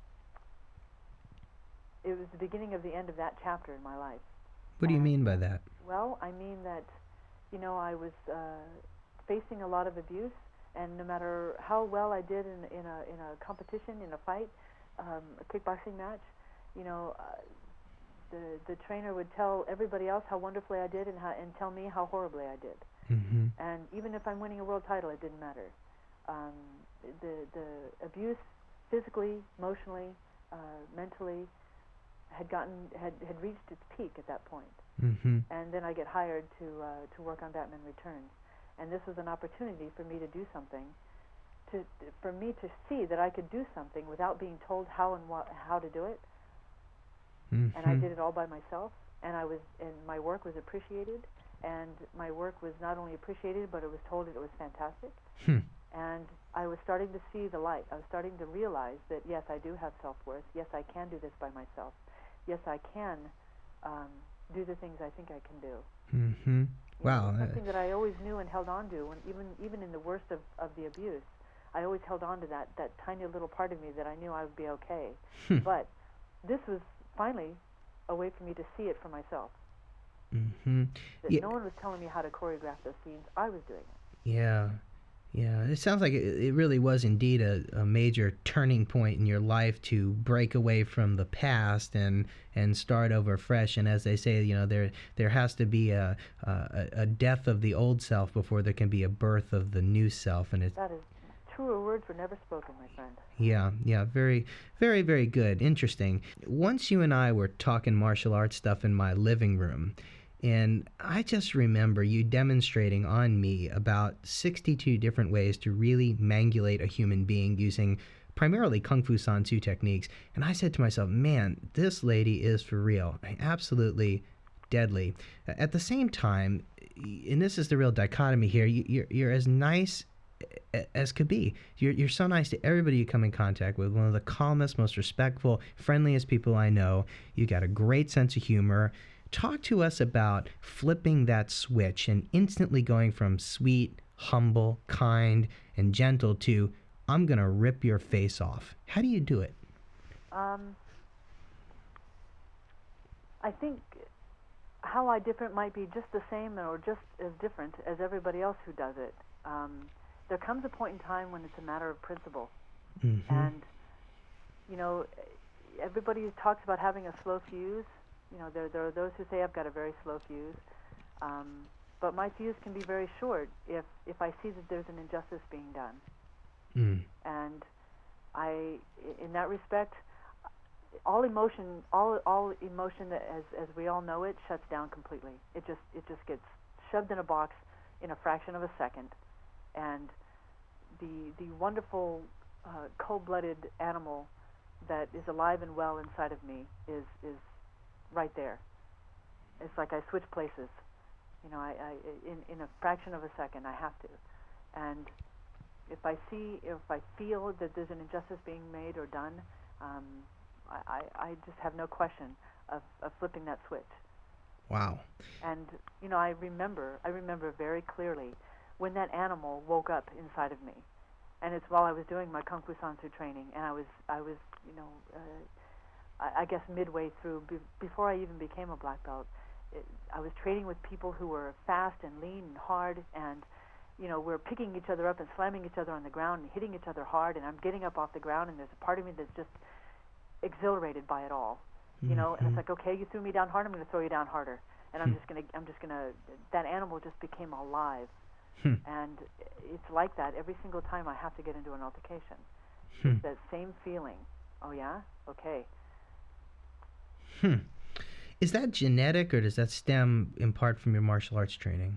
it was the beginning of the end of that chapter in my life. What do you And, mean by uh, that? Well, I mean that, you know, I was uh, facing a lot of abuse, and no matter how well I did in, in a in a competition, in a fight, um, a kickboxing match, you know, uh, the the trainer would tell everybody else how wonderfully I did, and how, and tell me how horribly I did. Mm-hmm. And even if I'm winning a world title, it didn't matter. Um, the the abuse, physically, emotionally, uh, mentally, had gotten had, had reached its peak at that point. Mm-hmm. And then I get hired to uh, to work on Batman Returns, and this was an opportunity for me to do something, to for me to see that I could do something without being told how and what how to do it. Mm-hmm. And I did it all by myself, and I was and my work was appreciated, and my work was not only appreciated, but it was told that it was fantastic. Hmm. And I was starting to see the light. I was starting to realize that yes, I do have self-worth. Yes, I can do this by myself. Yes, I can um, do the things I think I can do. Mm-hmm. You Wow. know, uh, something that I always knew and held on to, when even even in the worst of, of the abuse, I always held on to that, that tiny little part of me that I knew I would be okay. Hmm. But this was finally a way for me to see it for myself. Mm-hmm. That Yeah. no one was telling me how to choreograph those scenes. I was doing it. Yeah. Yeah, it sounds like it, it really was indeed a, a major turning point in your life to break away from the past and and start over fresh. And as they say, you know, there there has to be a a, a death of the old self before there can be a birth of the new self. And it, That is, truer words were never spoken, my friend. yeah, yeah, very, very, very good, interesting. Once you and I were talking martial arts stuff in my living room. And I just remember you demonstrating on me about sixty-two different ways to really mangulate a human being using primarily Kung Fu San Tzu techniques. And I said to myself, man, this lady is for real. Absolutely deadly. At the same time, and this is the real dichotomy here, you, you're, you're as nice as could be. You're, you're so nice to everybody you come in contact with. One of the calmest, most respectful, friendliest people I know. You got a great sense of humor. Talk to us about flipping that switch and instantly going from sweet, humble, kind, and gentle to, I'm going to rip your face off. How do you do it? Um, I think how I different might be just the same or just as different as everybody else who does it. Um, there comes a point in time when it's a matter of principle. Mm-hmm. And, you know, everybody talks about having a slow fuse. You know, there, there are those who say I've got a very slow fuse, um, but my fuse can be very short if, if I see that there's an injustice being done. Mm. And I, in that respect, all emotion, all all emotion that, as as we all know it, shuts down completely. It just it just gets shoved in a box in a fraction of a second, and the the wonderful uh, cold-blooded animal that is alive and well inside of me is is right there. It's like I switch places. You know, I, I in in a fraction of a second I have to, and if I see, if I feel that there's an injustice being made or done, um, I, I, I just have no question of, of flipping that switch. Wow. And you know, I remember, I remember very clearly when that animal woke up inside of me, and it's while I was doing my Kung Fu San Tzu training, and I was, I was, you know, uh, I, I guess midway through, be, before I even became a black belt, it, I was training with people who were fast and lean and hard, and you know, we're picking each other up and slamming each other on the ground and hitting each other hard, and I'm getting up off the ground, and there's a part of me that's just exhilarated by it all, you mm-hmm. know, and it's like, okay, you threw me down hard, I'm going to throw you down harder, and I'm hmm. just going to, I'm just going to, that animal just became alive, hmm. and it's like that every single time I have to get into an altercation. Hmm. It's that same feeling. Oh yeah? Okay. Hmm. Is that genetic, or does that stem in part from your martial arts training?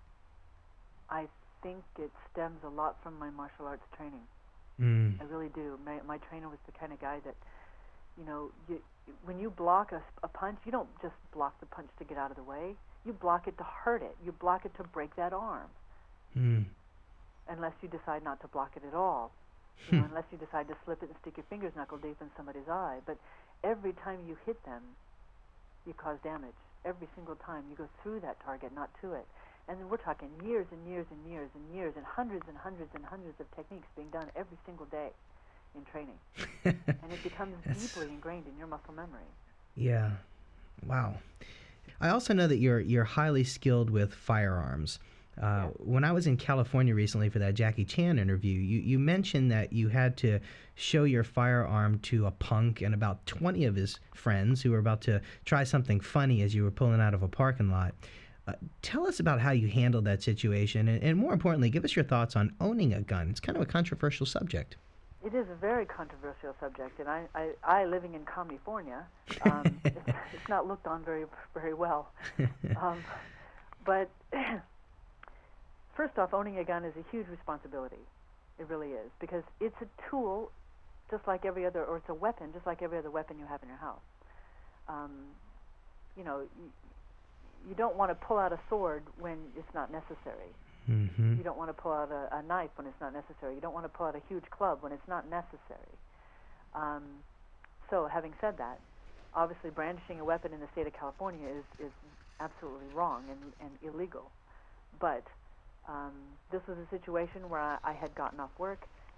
I think it stems a lot from my martial arts training. Mm. I really do. My, my trainer was the kind of guy that, you know, you, when you block a, a punch, you don't just block the punch to get out of the way. You block it to hurt it. You block it to break that arm. Mm. Unless you decide not to block it at all. You know, unless you decide to slip it and stick your fingers knuckle deep in somebody's eye. But every time you hit them, you cause damage. Every single time you go through that target, not to it. And then we're talking years and years and years and years and hundreds and hundreds and hundreds of techniques being done every single day in training. And it becomes deeply ingrained in your muscle memory. Yeah. Wow. I also know that you're you're highly skilled with firearms. Uh, yeah. When I was in California recently for that Jackie Chan interview, you, you mentioned that you had to show your firearm to a punk and about twenty of his friends who were about to try something funny as you were pulling out of a parking lot. Uh, tell us about how you handled that situation, and, and more importantly, give us your thoughts on owning a gun. It's kind of a controversial subject. It is a very controversial subject, and I, I, I living in California, um, it's, it's not looked on very, very well. Um, but first off, owning a gun is a huge responsibility. It really is, because it's a tool, just like every other, or it's a weapon, just like every other weapon you have in your house. Um, you know. You, You don't want to pull out a sword when it's not necessary. Mm-hmm. You don't want to pull out a, a knife when it's not necessary. You don't want to pull out a huge club when it's not necessary. Um, so, having said that, obviously brandishing a weapon in the state of California is, is absolutely wrong and, and illegal. But um, this was a situation where I, I had gotten off work,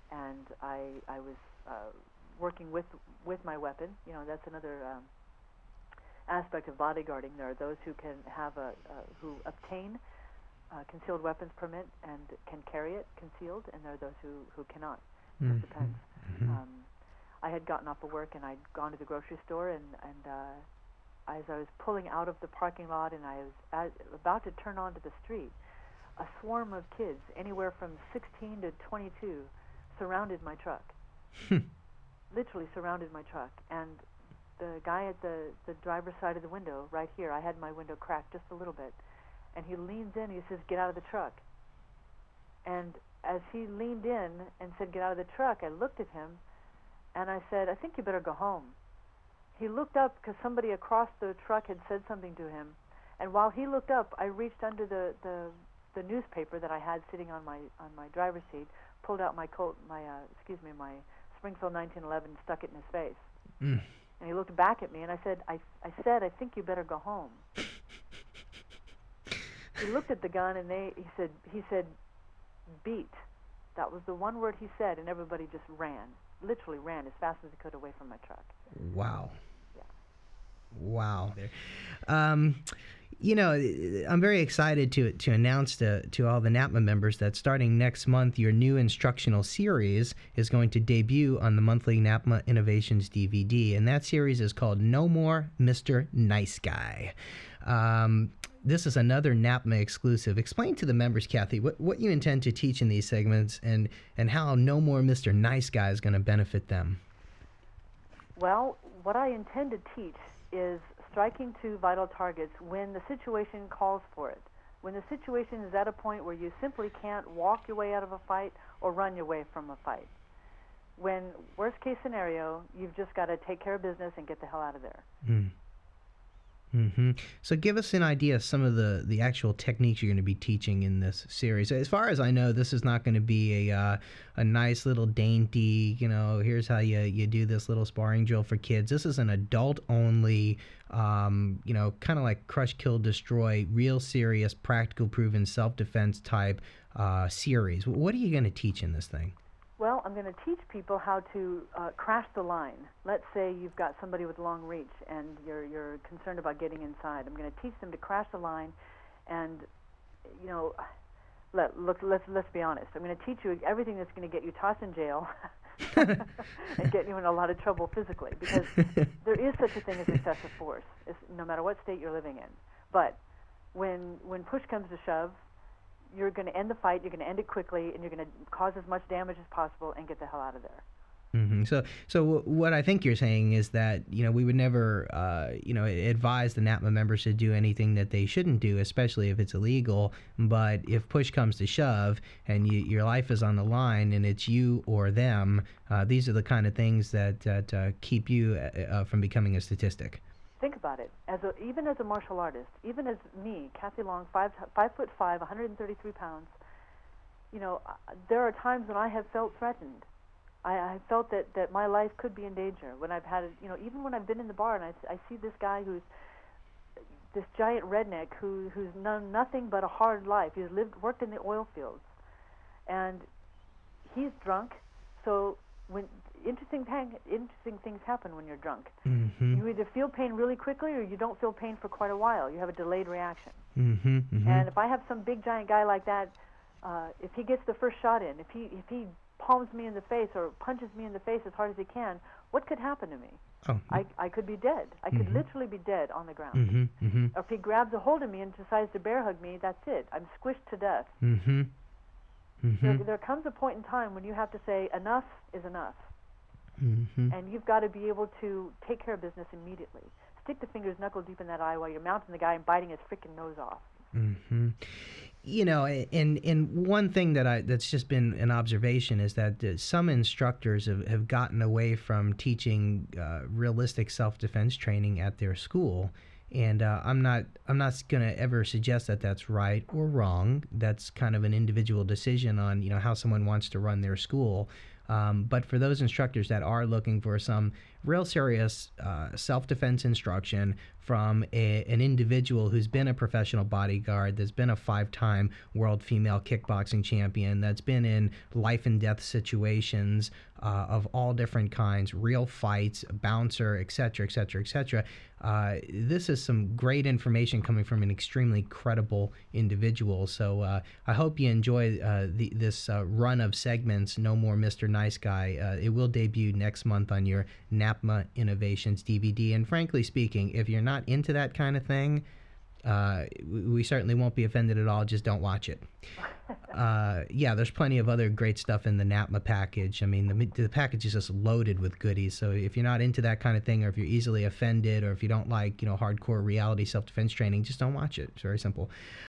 and I I was uh, working with with my weapon. You know, that's another um, aspect of bodyguarding. There are those who can have a uh, who obtain a concealed weapons permit and can carry it concealed, and there are those who, who cannot. Mm-hmm. It depends. Mm-hmm. Um, I had gotten off of work and I'd gone to the grocery store, and, and uh, as I was pulling out of the parking lot and I was at, about to turn onto the street, a swarm of kids, anywhere from sixteen to twenty-two, surrounded my truck. Literally surrounded my truck. And the guy at the, the driver's side of the window, right here, I had my window cracked just a little bit, and he leans in and he says, "Get out of the truck." And as he leaned in and said, "Get out of the truck," I looked at him and I said, "I think you better go home." He looked up because somebody across the truck had said something to him, and while he looked up, I reached under the, the, the newspaper that I had sitting on my on my driver's seat, pulled out my coat, my uh, excuse me, my Springfield nineteen eleven, stuck it in his face. Mm. And he looked back at me, and I said, I, I said, "I think you better go home." He looked at the gun, and they he said he said, "Beat." That was the one word he said, and everybody just ran, literally ran as fast as they could away from my truck. Wow. Yeah. Wow. Um, you know, I'm very excited to to announce to, to all the NAPMA members that starting next month, your new instructional series is going to debut on the monthly NAPMA Innovations D V D, and that series is called No More Mister Nice Guy. Um, this is another NAPMA exclusive. Explain to the members, Kathy, what, what you intend to teach in these segments and, and how No More Mister Nice Guy is going to benefit them. Well, what I intend to teach is striking to vital targets when the situation calls for it. When the situation is at a point where you simply can't walk your way out of a fight or run your way from a fight. When, worst case scenario, you've just got to take care of business and get the hell out of there. Mm. Mm-hmm. So give us an idea of some of the, the actual techniques you're going to be teaching in this series. As far as I know, this is not going to be a uh, a nice little dainty, you know, here's how you, you do this little sparring drill for kids. This is an adult-only, um, you know, kind of like Crush, Kill, Destroy, real serious, practical, proven self-defense type uh, series. What are you going to teach in this thing? Well, I'm going to teach people how to uh, crash the line. Let's say you've got somebody with long reach and you're you're concerned about getting inside. I'm going to teach them to crash the line, and you know, let look let's let's be honest. I'm going to teach you everything that's going to get you tossed in jail and get you in a lot of trouble physically, because there is such a thing as excessive force, it's, no matter what state you're living in. But when when push comes to shove, you're going to end the fight, you're going to end it quickly, and you're going to cause as much damage as possible and get the hell out of there. Mm-hmm. So, so w- what I think you're saying is that, you know, we would never, uh, you know, advise the NAPMA members to do anything that they shouldn't do, especially if it's illegal. But if push comes to shove and you, your life is on the line and it's you or them, uh, these are the kind of things that, that uh, keep you uh, from becoming a statistic. Think about it. As a, even as a martial artist, even as me, Kathy Long, five five foot five, one hundred thirty-three pounds, you know, there are times when I have felt threatened. I, I felt that, that my life could be in danger. When I've had, you know, even when I've been in the bar and I, I see this guy who's this giant redneck who who's known nothing but a hard life. He's lived worked in the oil fields, and he's drunk. So when Interesting, thing, interesting things happen when you're drunk. Mm-hmm. You either feel pain really quickly or you don't feel pain for quite a while. You have a delayed reaction. Mm-hmm. Mm-hmm. And if I have some big giant guy like that, uh, if he gets the first shot in, if he if he palms me in the face or punches me in the face as hard as he can, what could happen to me? Oh. I, I could be dead. I could Mm-hmm. literally be dead on the ground. Mm-hmm. Mm-hmm. Or if he grabs a hold of me and decides to bear hug me, that's it. I'm squished to death. Mm-hmm. Mm-hmm. There, there comes a point in time when you have to say, enough is enough. Mm-hmm. And you've got to be able to take care of business immediately. Stick the fingers knuckle deep in that eye while you're mounting the guy and biting his freaking nose off. Mm-hmm. You know, and and one thing that I that's just been an observation is that uh, some instructors have, have gotten away from teaching uh, realistic self-defense training at their school. And uh, I'm not I'm not going to ever suggest that that's right or wrong. That's kind of an individual decision on, you know, how someone wants to run their school. Um, but for those instructors that are looking for some real serious uh, self-defense instruction from a, an individual who's been a professional bodyguard, that's been a five-time world female kickboxing champion, that's been in life and death situations uh, of all different kinds, real fights, bouncer, et cetera, et cetera, et cetera. Uh, this is some great information coming from an extremely credible individual. So uh, I hope you enjoy uh, the, this uh, run of segments, No More Mister Nice Guy. Uh, it will debut next month on your NAPMA Innovations D V D. And frankly speaking, if you're not into that kind of thing, uh, we certainly won't be offended at all. Just don't watch it. Uh, yeah, there's plenty of other great stuff in the NAPMA package. I mean, the, the package is just loaded with goodies. So if you're not into that kind of thing, or if you're easily offended, or if you don't like, you know, hardcore reality self-defense training, just don't watch it. It's very simple.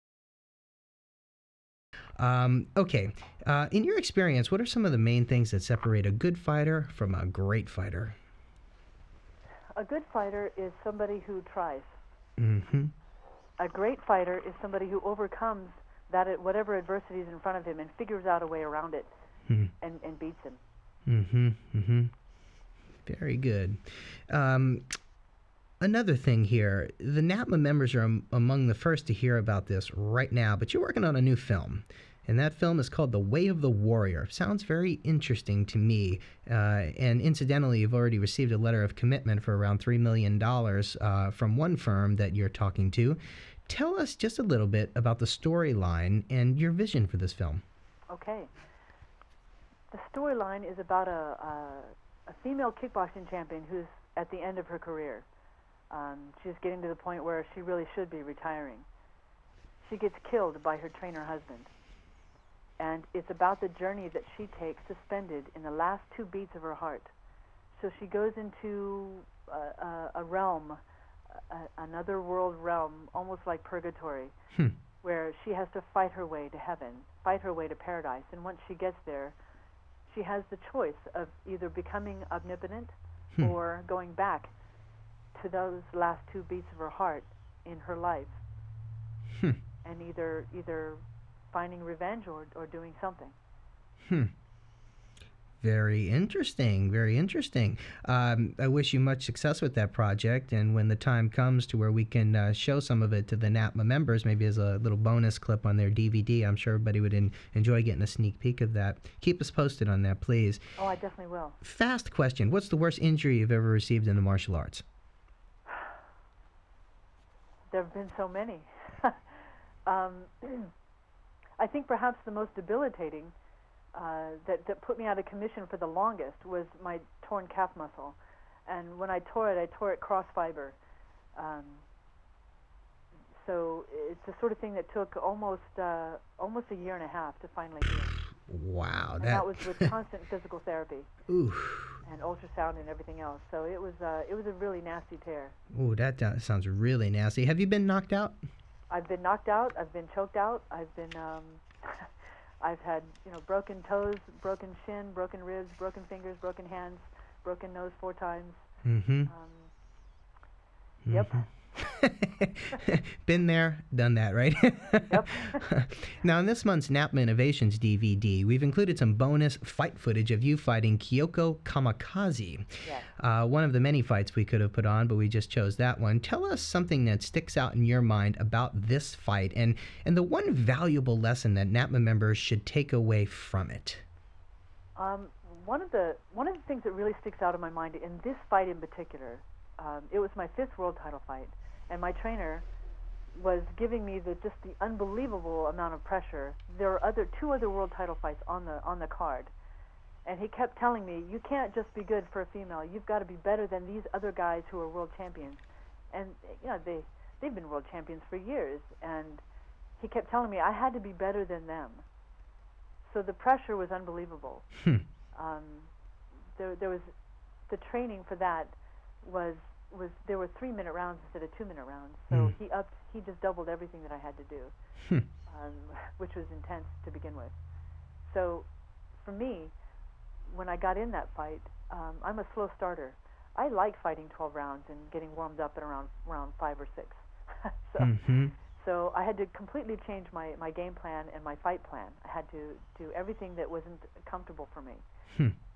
Um, okay, uh, in your experience, what are some of the main things that separate a good fighter from a great fighter? A good fighter is somebody who tries. Mm-hmm. A great fighter is somebody who overcomes that whatever adversity is in front of him and figures out a way around it mm-hmm. and, and beats him. Mm-hmm. Mm-hmm. Very good. Um, another thing here, the NAPMA members are am- among the first to hear about this right now, but you're working on a new film. And that film is called The Way of the Warrior. Sounds very interesting to me. Uh, and incidentally, you've already received a letter of commitment for around three million dollars uh, from one firm that you're talking to. Tell us just a little bit about the storyline and your vision for this film. Okay. The storyline is about a, a, a female kickboxing champion who's at the end of her career. Um, she's getting to the point where she really should be retiring. She gets killed by her trainer husband. And it's about the journey that she takes suspended in the last two beats of her heart. So she goes into a, a, a realm, a, another world realm, almost like purgatory, hmm. where she has to fight her way to heaven, fight her way to paradise. And once she gets there, she has the choice of either becoming omnipotent hmm. or going back to those last two beats of her heart in her life, hmm. and either either finding revenge or, or doing something. Hmm. Very interesting. Very interesting. Um, I wish you much success with that project. And when the time comes to where we can uh, show some of it to the NAPMA members, maybe as a little bonus clip on their D V D, I'm sure everybody would in, enjoy getting a sneak peek of that. Keep us posted on that, please. Oh, I definitely will. Fast question. What's the worst injury you've ever received in the martial arts? There have been so many. um, I think perhaps the most debilitating uh, that, that put me out of commission for the longest was my torn calf muscle. And when I tore it, I tore it cross fiber. Um, so it's the sort of thing that took almost uh, almost a year and a half to finally heal. Wow. And that, that was with constant physical therapy. Oof. And ultrasound and everything else. So it was uh, it was a really nasty tear. Ooh, that uh, sounds really nasty. Have you been knocked out? I've been knocked out. I've been choked out. I've been, um, I've had, you know, broken toes, broken shin, broken ribs, broken fingers, broken hands, broken nose four times. Mm-hmm. Um, yep. Mm-hmm. Been there, done that, right? Yep. Now, in this month's NAPMA Innovations D V D, we've included some bonus fight footage of you fighting Kyoko Kamikaze. Yes. Uh, one of the many fights we could have put on, but we just chose that one. Tell us something that sticks out in your mind about this fight, and, and the one valuable lesson that NAPMA members should take away from it. Um, one of the one of the things that really sticks out in my mind in this fight in particular, um, it was my fifth world title fight. And my trainer was giving me the just the unbelievable amount of pressure. There are other two other world title fights on the on the card, and he kept telling me, "You can't just be good for a female. You've got to be better than these other guys who are world champions." And you know they they've been world champions for years, and he kept telling me I had to be better than them. So the pressure was unbelievable. Hmm. Um, there there was the training for that was. was there were three minute rounds instead of two minute rounds, so mm. he upped he just doubled everything that I had to do, hmm. um, which was intense to begin with. So for me, when I got in that fight, um, I'm a slow starter. I like fighting twelve rounds and getting warmed up at around round five or six. so mm-hmm. so I had to completely change my, my game plan and my fight plan. I had to do everything that wasn't comfortable for me. Hmm.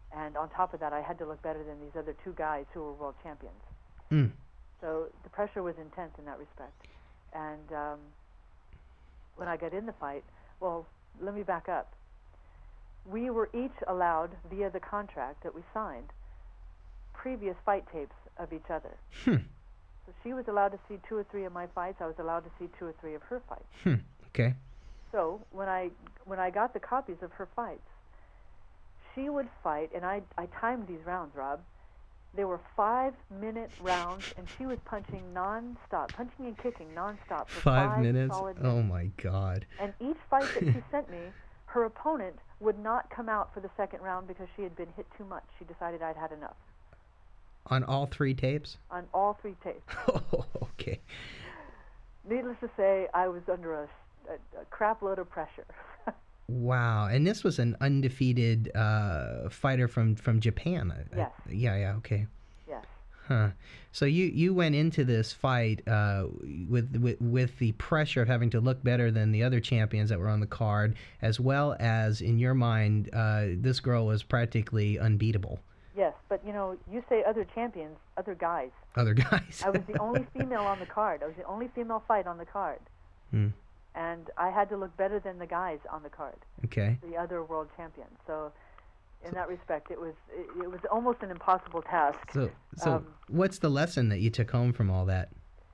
And on top of that, I had to look better than these other two guys who were world champions. Mm. So the pressure was intense in that respect. And um, when I got in the fight, well, let me back up. We were each allowed, via the contract that we signed, previous fight tapes of each other. Hmm. So she was allowed to see two or three of my fights. I was allowed to see two or three of her fights. Hmm. Okay. So when I when I got the copies of her fights, she would fight, and I I timed these rounds, Rob. They were five-minute rounds, and she was punching non-stop, punching and kicking non-stop for Five, five minutes? solid minutes. Oh, my God. And each fight that she sent me, her opponent would not come out for the second round because she had been hit too much. She decided I'd had enough. On all three tapes? On all three tapes. Oh, okay. Needless to say, I was under a, a, a crap load of pressure. Wow. And this was an undefeated uh, fighter from, from Japan. Yes. I, yeah, yeah, okay. Yes. Huh. So you, you went into this fight uh, with, with with the pressure of having to look better than the other champions that were on the card, as well as, in your mind, uh, this girl was practically unbeatable. Yes, but, you know, you say other champions, other guys. Other guys. I was the only female on the card. I was the only female fight on the card. Hmm. And I had to look better than the guys on the card, Okay. the other world champions. So, in that respect, it was it, it was almost an impossible task. So, so Um, what's the lesson that you took home from all that?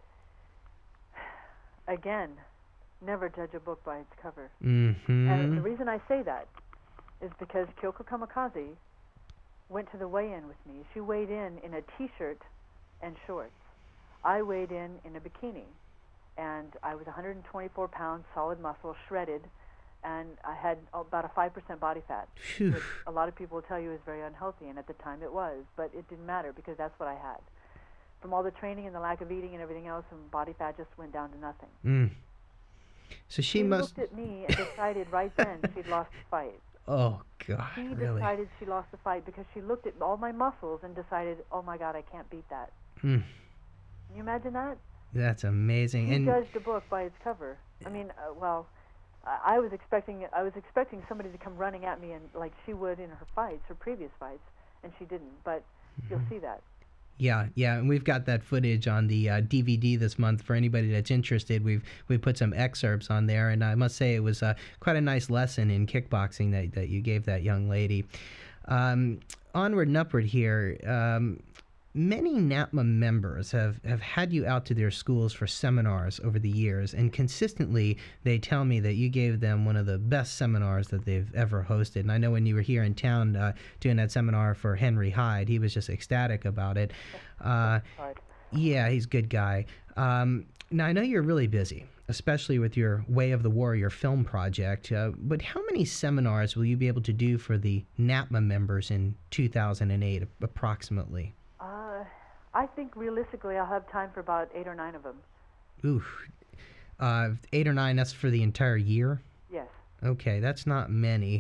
Again, never judge a book by its cover. Mm-hmm. And the reason I say that is because Kyoko Kamikaze went to the weigh-in with me. She weighed in in a T-shirt and shorts. I weighed in in a bikini. And I was one hundred twenty-four pounds, solid muscle, shredded, and I had about a five percent body fat, Phew. which a lot of people will tell you is very unhealthy, and at the time it was, but it didn't matter because that's what I had. From all the training and the lack of eating and everything else, and body fat just went down to nothing. Mm. So she, She must... looked at me and decided right then she'd lost the fight. Oh, God, She really? decided she lost the fight because she looked at all my muscles and decided, oh my God, I can't beat that. Mm. Can you imagine that? That's amazing. She And judged a book by its cover. I mean, uh, well, I, I was expecting I was expecting somebody to come running at me and like she would in her fights, her previous fights, and she didn't. But you'll see that. Yeah, yeah, and we've got that footage on the uh, D V D this month for anybody that's interested. We've we put some excerpts on there, and I must say it was uh, quite a nice lesson in kickboxing that that you gave that young lady. Um, onward and upward here. Um, Many NAPMA members have, have had you out to their schools for seminars over the years, and consistently they tell me that you gave them one of the best seminars that they've ever hosted. And I know when you were here in town uh, doing that seminar for Henry Hyde, he was just ecstatic about it. Uh, yeah, he's a good guy. Um, now, I know you're really busy, especially with your Way of the Warrior film project, uh, but how many seminars will you be able to do for the NAPMA members in two thousand eight, approximately? Uh, I think realistically I'll have time for about eight or nine of them. Ooh, uh, eight or nine, that's for the entire year? Yes. Okay, that's not many.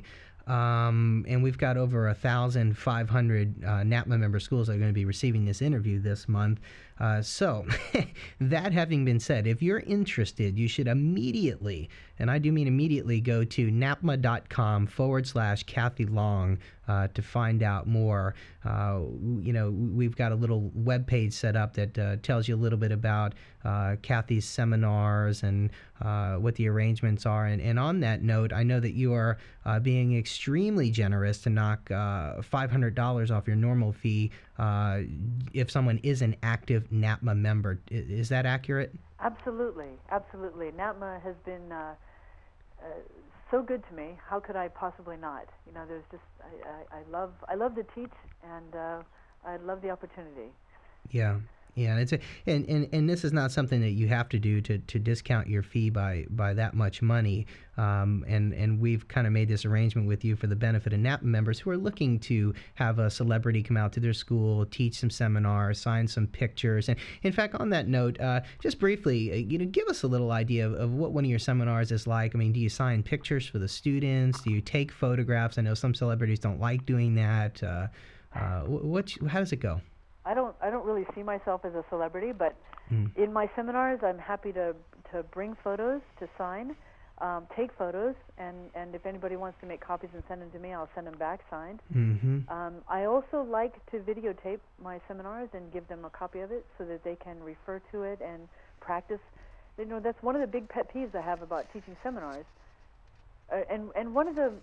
Um, and we've got over one thousand five hundred uh, NAPMA member schools that are going to be receiving this interview this month. Uh, so, that having been said, if you're interested, you should immediately, and I do mean immediately, go to napma.com forward slash Kathy Long uh, to find out more. Uh, you know, we've got a little web page set up that uh, tells you a little bit about uh, Kathy's seminars and uh, what the arrangements are. And, and on that note, I know that you are uh, being extremely generous to knock uh, five hundred dollars off your normal fee uh, if someone is an active NAPMA member. I- is that accurate? Absolutely, absolutely. NAPMA has been uh, uh, so good to me. How could I possibly not? You know, there's just I, I, I love I love to teach, and uh, I love the opportunity. Yeah. Yeah, and it's a, and, and, and this is not something that you have to do to, to discount your fee by, by that much money. Um, and, and we've kind of made this arrangement with you for the benefit of NAPMA members who are looking to have a celebrity come out to their school, teach some seminars, sign some pictures. And in fact, on that note, uh, just briefly, uh, you know, give us a little idea of, of what one of your seminars is like. I mean, do you sign pictures for the students? Do you take photographs? I know some celebrities don't like doing that. Uh, uh, what, how does it go? I don't I don't really see myself as a celebrity, but Mm. in my seminars, I'm happy to to bring photos to sign. um, take photos, and, and if anybody wants to make copies and send them to me, I'll send them back signed. Mm-hmm. Um, I also like to videotape my seminars and give them a copy of it so that they can refer to it and practice. You know, that's one of the big pet peeves I have about teaching seminars. Uh, and and one of the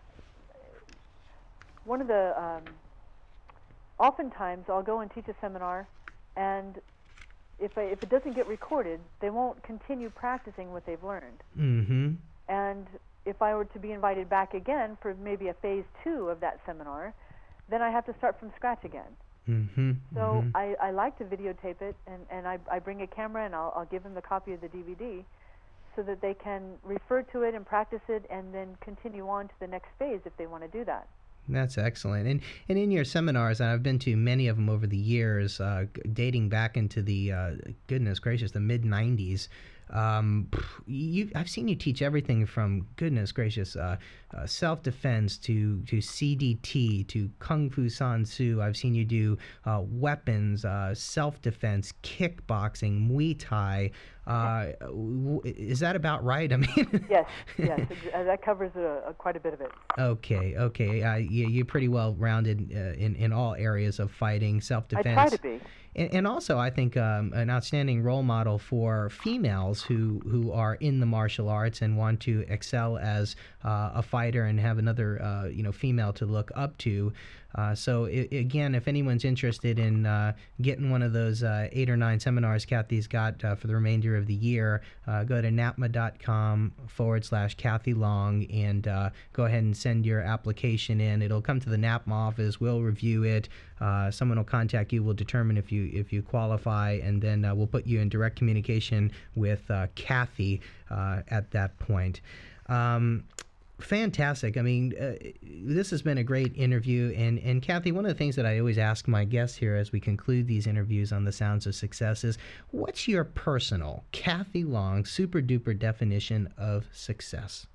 one of the um, oftentimes I'll go and teach a seminar, and if I, if it doesn't get recorded, they won't continue practicing what they've learned. Mm-hmm. And if I were to be invited back again for maybe a phase two of that seminar, then I have to start from scratch again. Mm-hmm. So mm-hmm. I, I like to videotape it, and, and I, I bring a camera, and I'll, I'll give them the copy of the D V D so that they can refer to it and practice it and then continue on to the next phase if they want to do that. That's excellent. And and in your seminars, and I've been to many of them over the years, uh, dating back into the, uh, goodness gracious, the mid nineties, um, you, I've seen you teach everything from, goodness gracious, uh, uh, self-defense to, to C D T to Kung Fu San Soo. I've seen you do uh, weapons, uh, self-defense, kickboxing, Muay Thai. Uh, w- is that about right? I mean, yes, yes, it, uh, that covers uh, uh, quite a bit of it. Okay, okay. Uh, you, you're pretty well rounded uh, in in all areas of fighting, self-defense. I try to be. And, and also, I think um, an outstanding role model for females who, who are in the martial arts and want to excel as uh, a fighter and have another uh, you know female to look up to. Uh, so I- again, if anyone's interested in uh, getting one of those uh, eight or nine seminars Kathy's got uh, for the remainder of the year, uh, go to napma.com forward slash Kathy Long and uh, go ahead and send your application in. It'll come to the NAPMA office. We'll review it. Uh, someone will contact you. We'll determine if you if you qualify, and then uh, we'll put you in direct communication with uh, Kathy uh, at that point. Um, Fantastic. I mean, uh, this has been a great interview. And, and Kathy, one of the things that I always ask my guests here as we conclude these interviews on the Sounds of Success is, what's your personal, Kathy Long, super duper definition of success?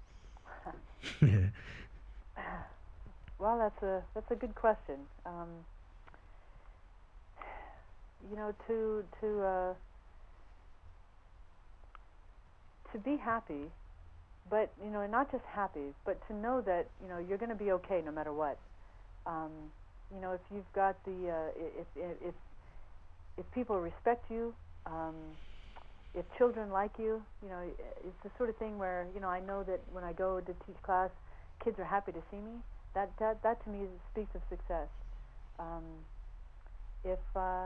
Well, that's a that's a good question. Um, you know, to to uh, to be happy. But, you know, not just happy, but to know that, you know, you're going to be okay no matter what. Um, you know, if you've got the, uh, if, if, if, if people respect you, um, if children like you, you know, it's the sort of thing where, you know, I know that when I go to teach class, kids are happy to see me. That, that, that to me speaks of success. Um, if, uh,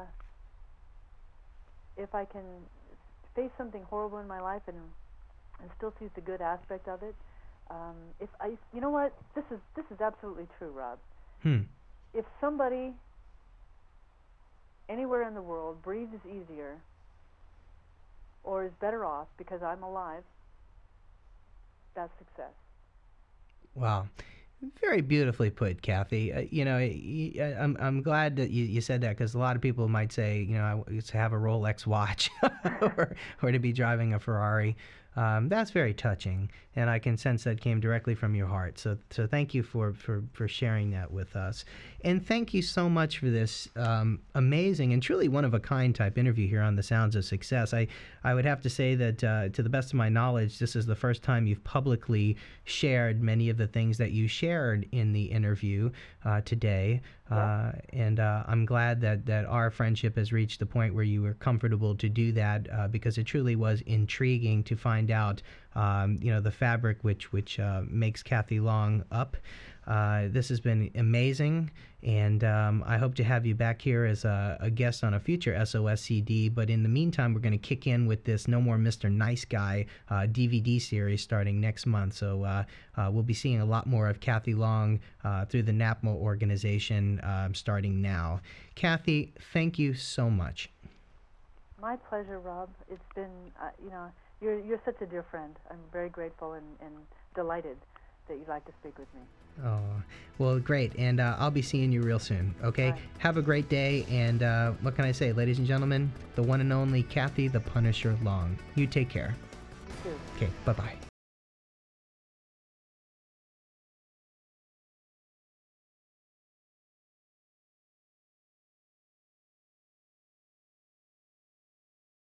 if I can face something horrible in my life and and still sees the good aspect of it. Um, if I, you know what, this is this is absolutely true, Rob. Hmm. If somebody anywhere in the world breathes easier or is better off because I'm alive, that's success. Wow. Very beautifully put, Kathy. Uh, you know, y- y- I'm I'm glad that you, you said that, because a lot of people might say, you know, I used to have a Rolex watch or, or to be driving a Ferrari. Um, that's very touching, and I can sense that came directly from your heart. So, so thank you for, for, for sharing that with us. And thank you so much for this um, amazing and truly one-of-a-kind type interview here on The Sounds of Success. I, I would have to say that, uh, to the best of my knowledge, this is the first time you've publicly shared many of the things that you shared in the interview uh, today. Yeah. Uh, and uh, I'm glad that, that our friendship has reached the point where you were comfortable to do that, uh, because it truly was intriguing to find out, um, you know, the fabric which which uh, makes Kathy Long up. Uh, this has been amazing, and um, I hope to have you back here as a, a guest on a future S O S C D. But in the meantime, we're going to kick in with this No More Mister Nice Guy uh, D V D series starting next month. So uh, uh, we'll be seeing a lot more of Kathy Long uh, through the NAPMA organization um, starting now. Kathy, thank you so much. My pleasure, Rob. It's been, uh, you know, you're you're such a dear friend. I'm very grateful and, and delighted that you'd like to speak with me. Oh, well, great. And uh, I'll be seeing you real soon, okay? Bye. Have a great day. And uh, what can I say, ladies and gentlemen? The one and only Kathy the Punisher Long. You take care. You too. Okay, bye-bye.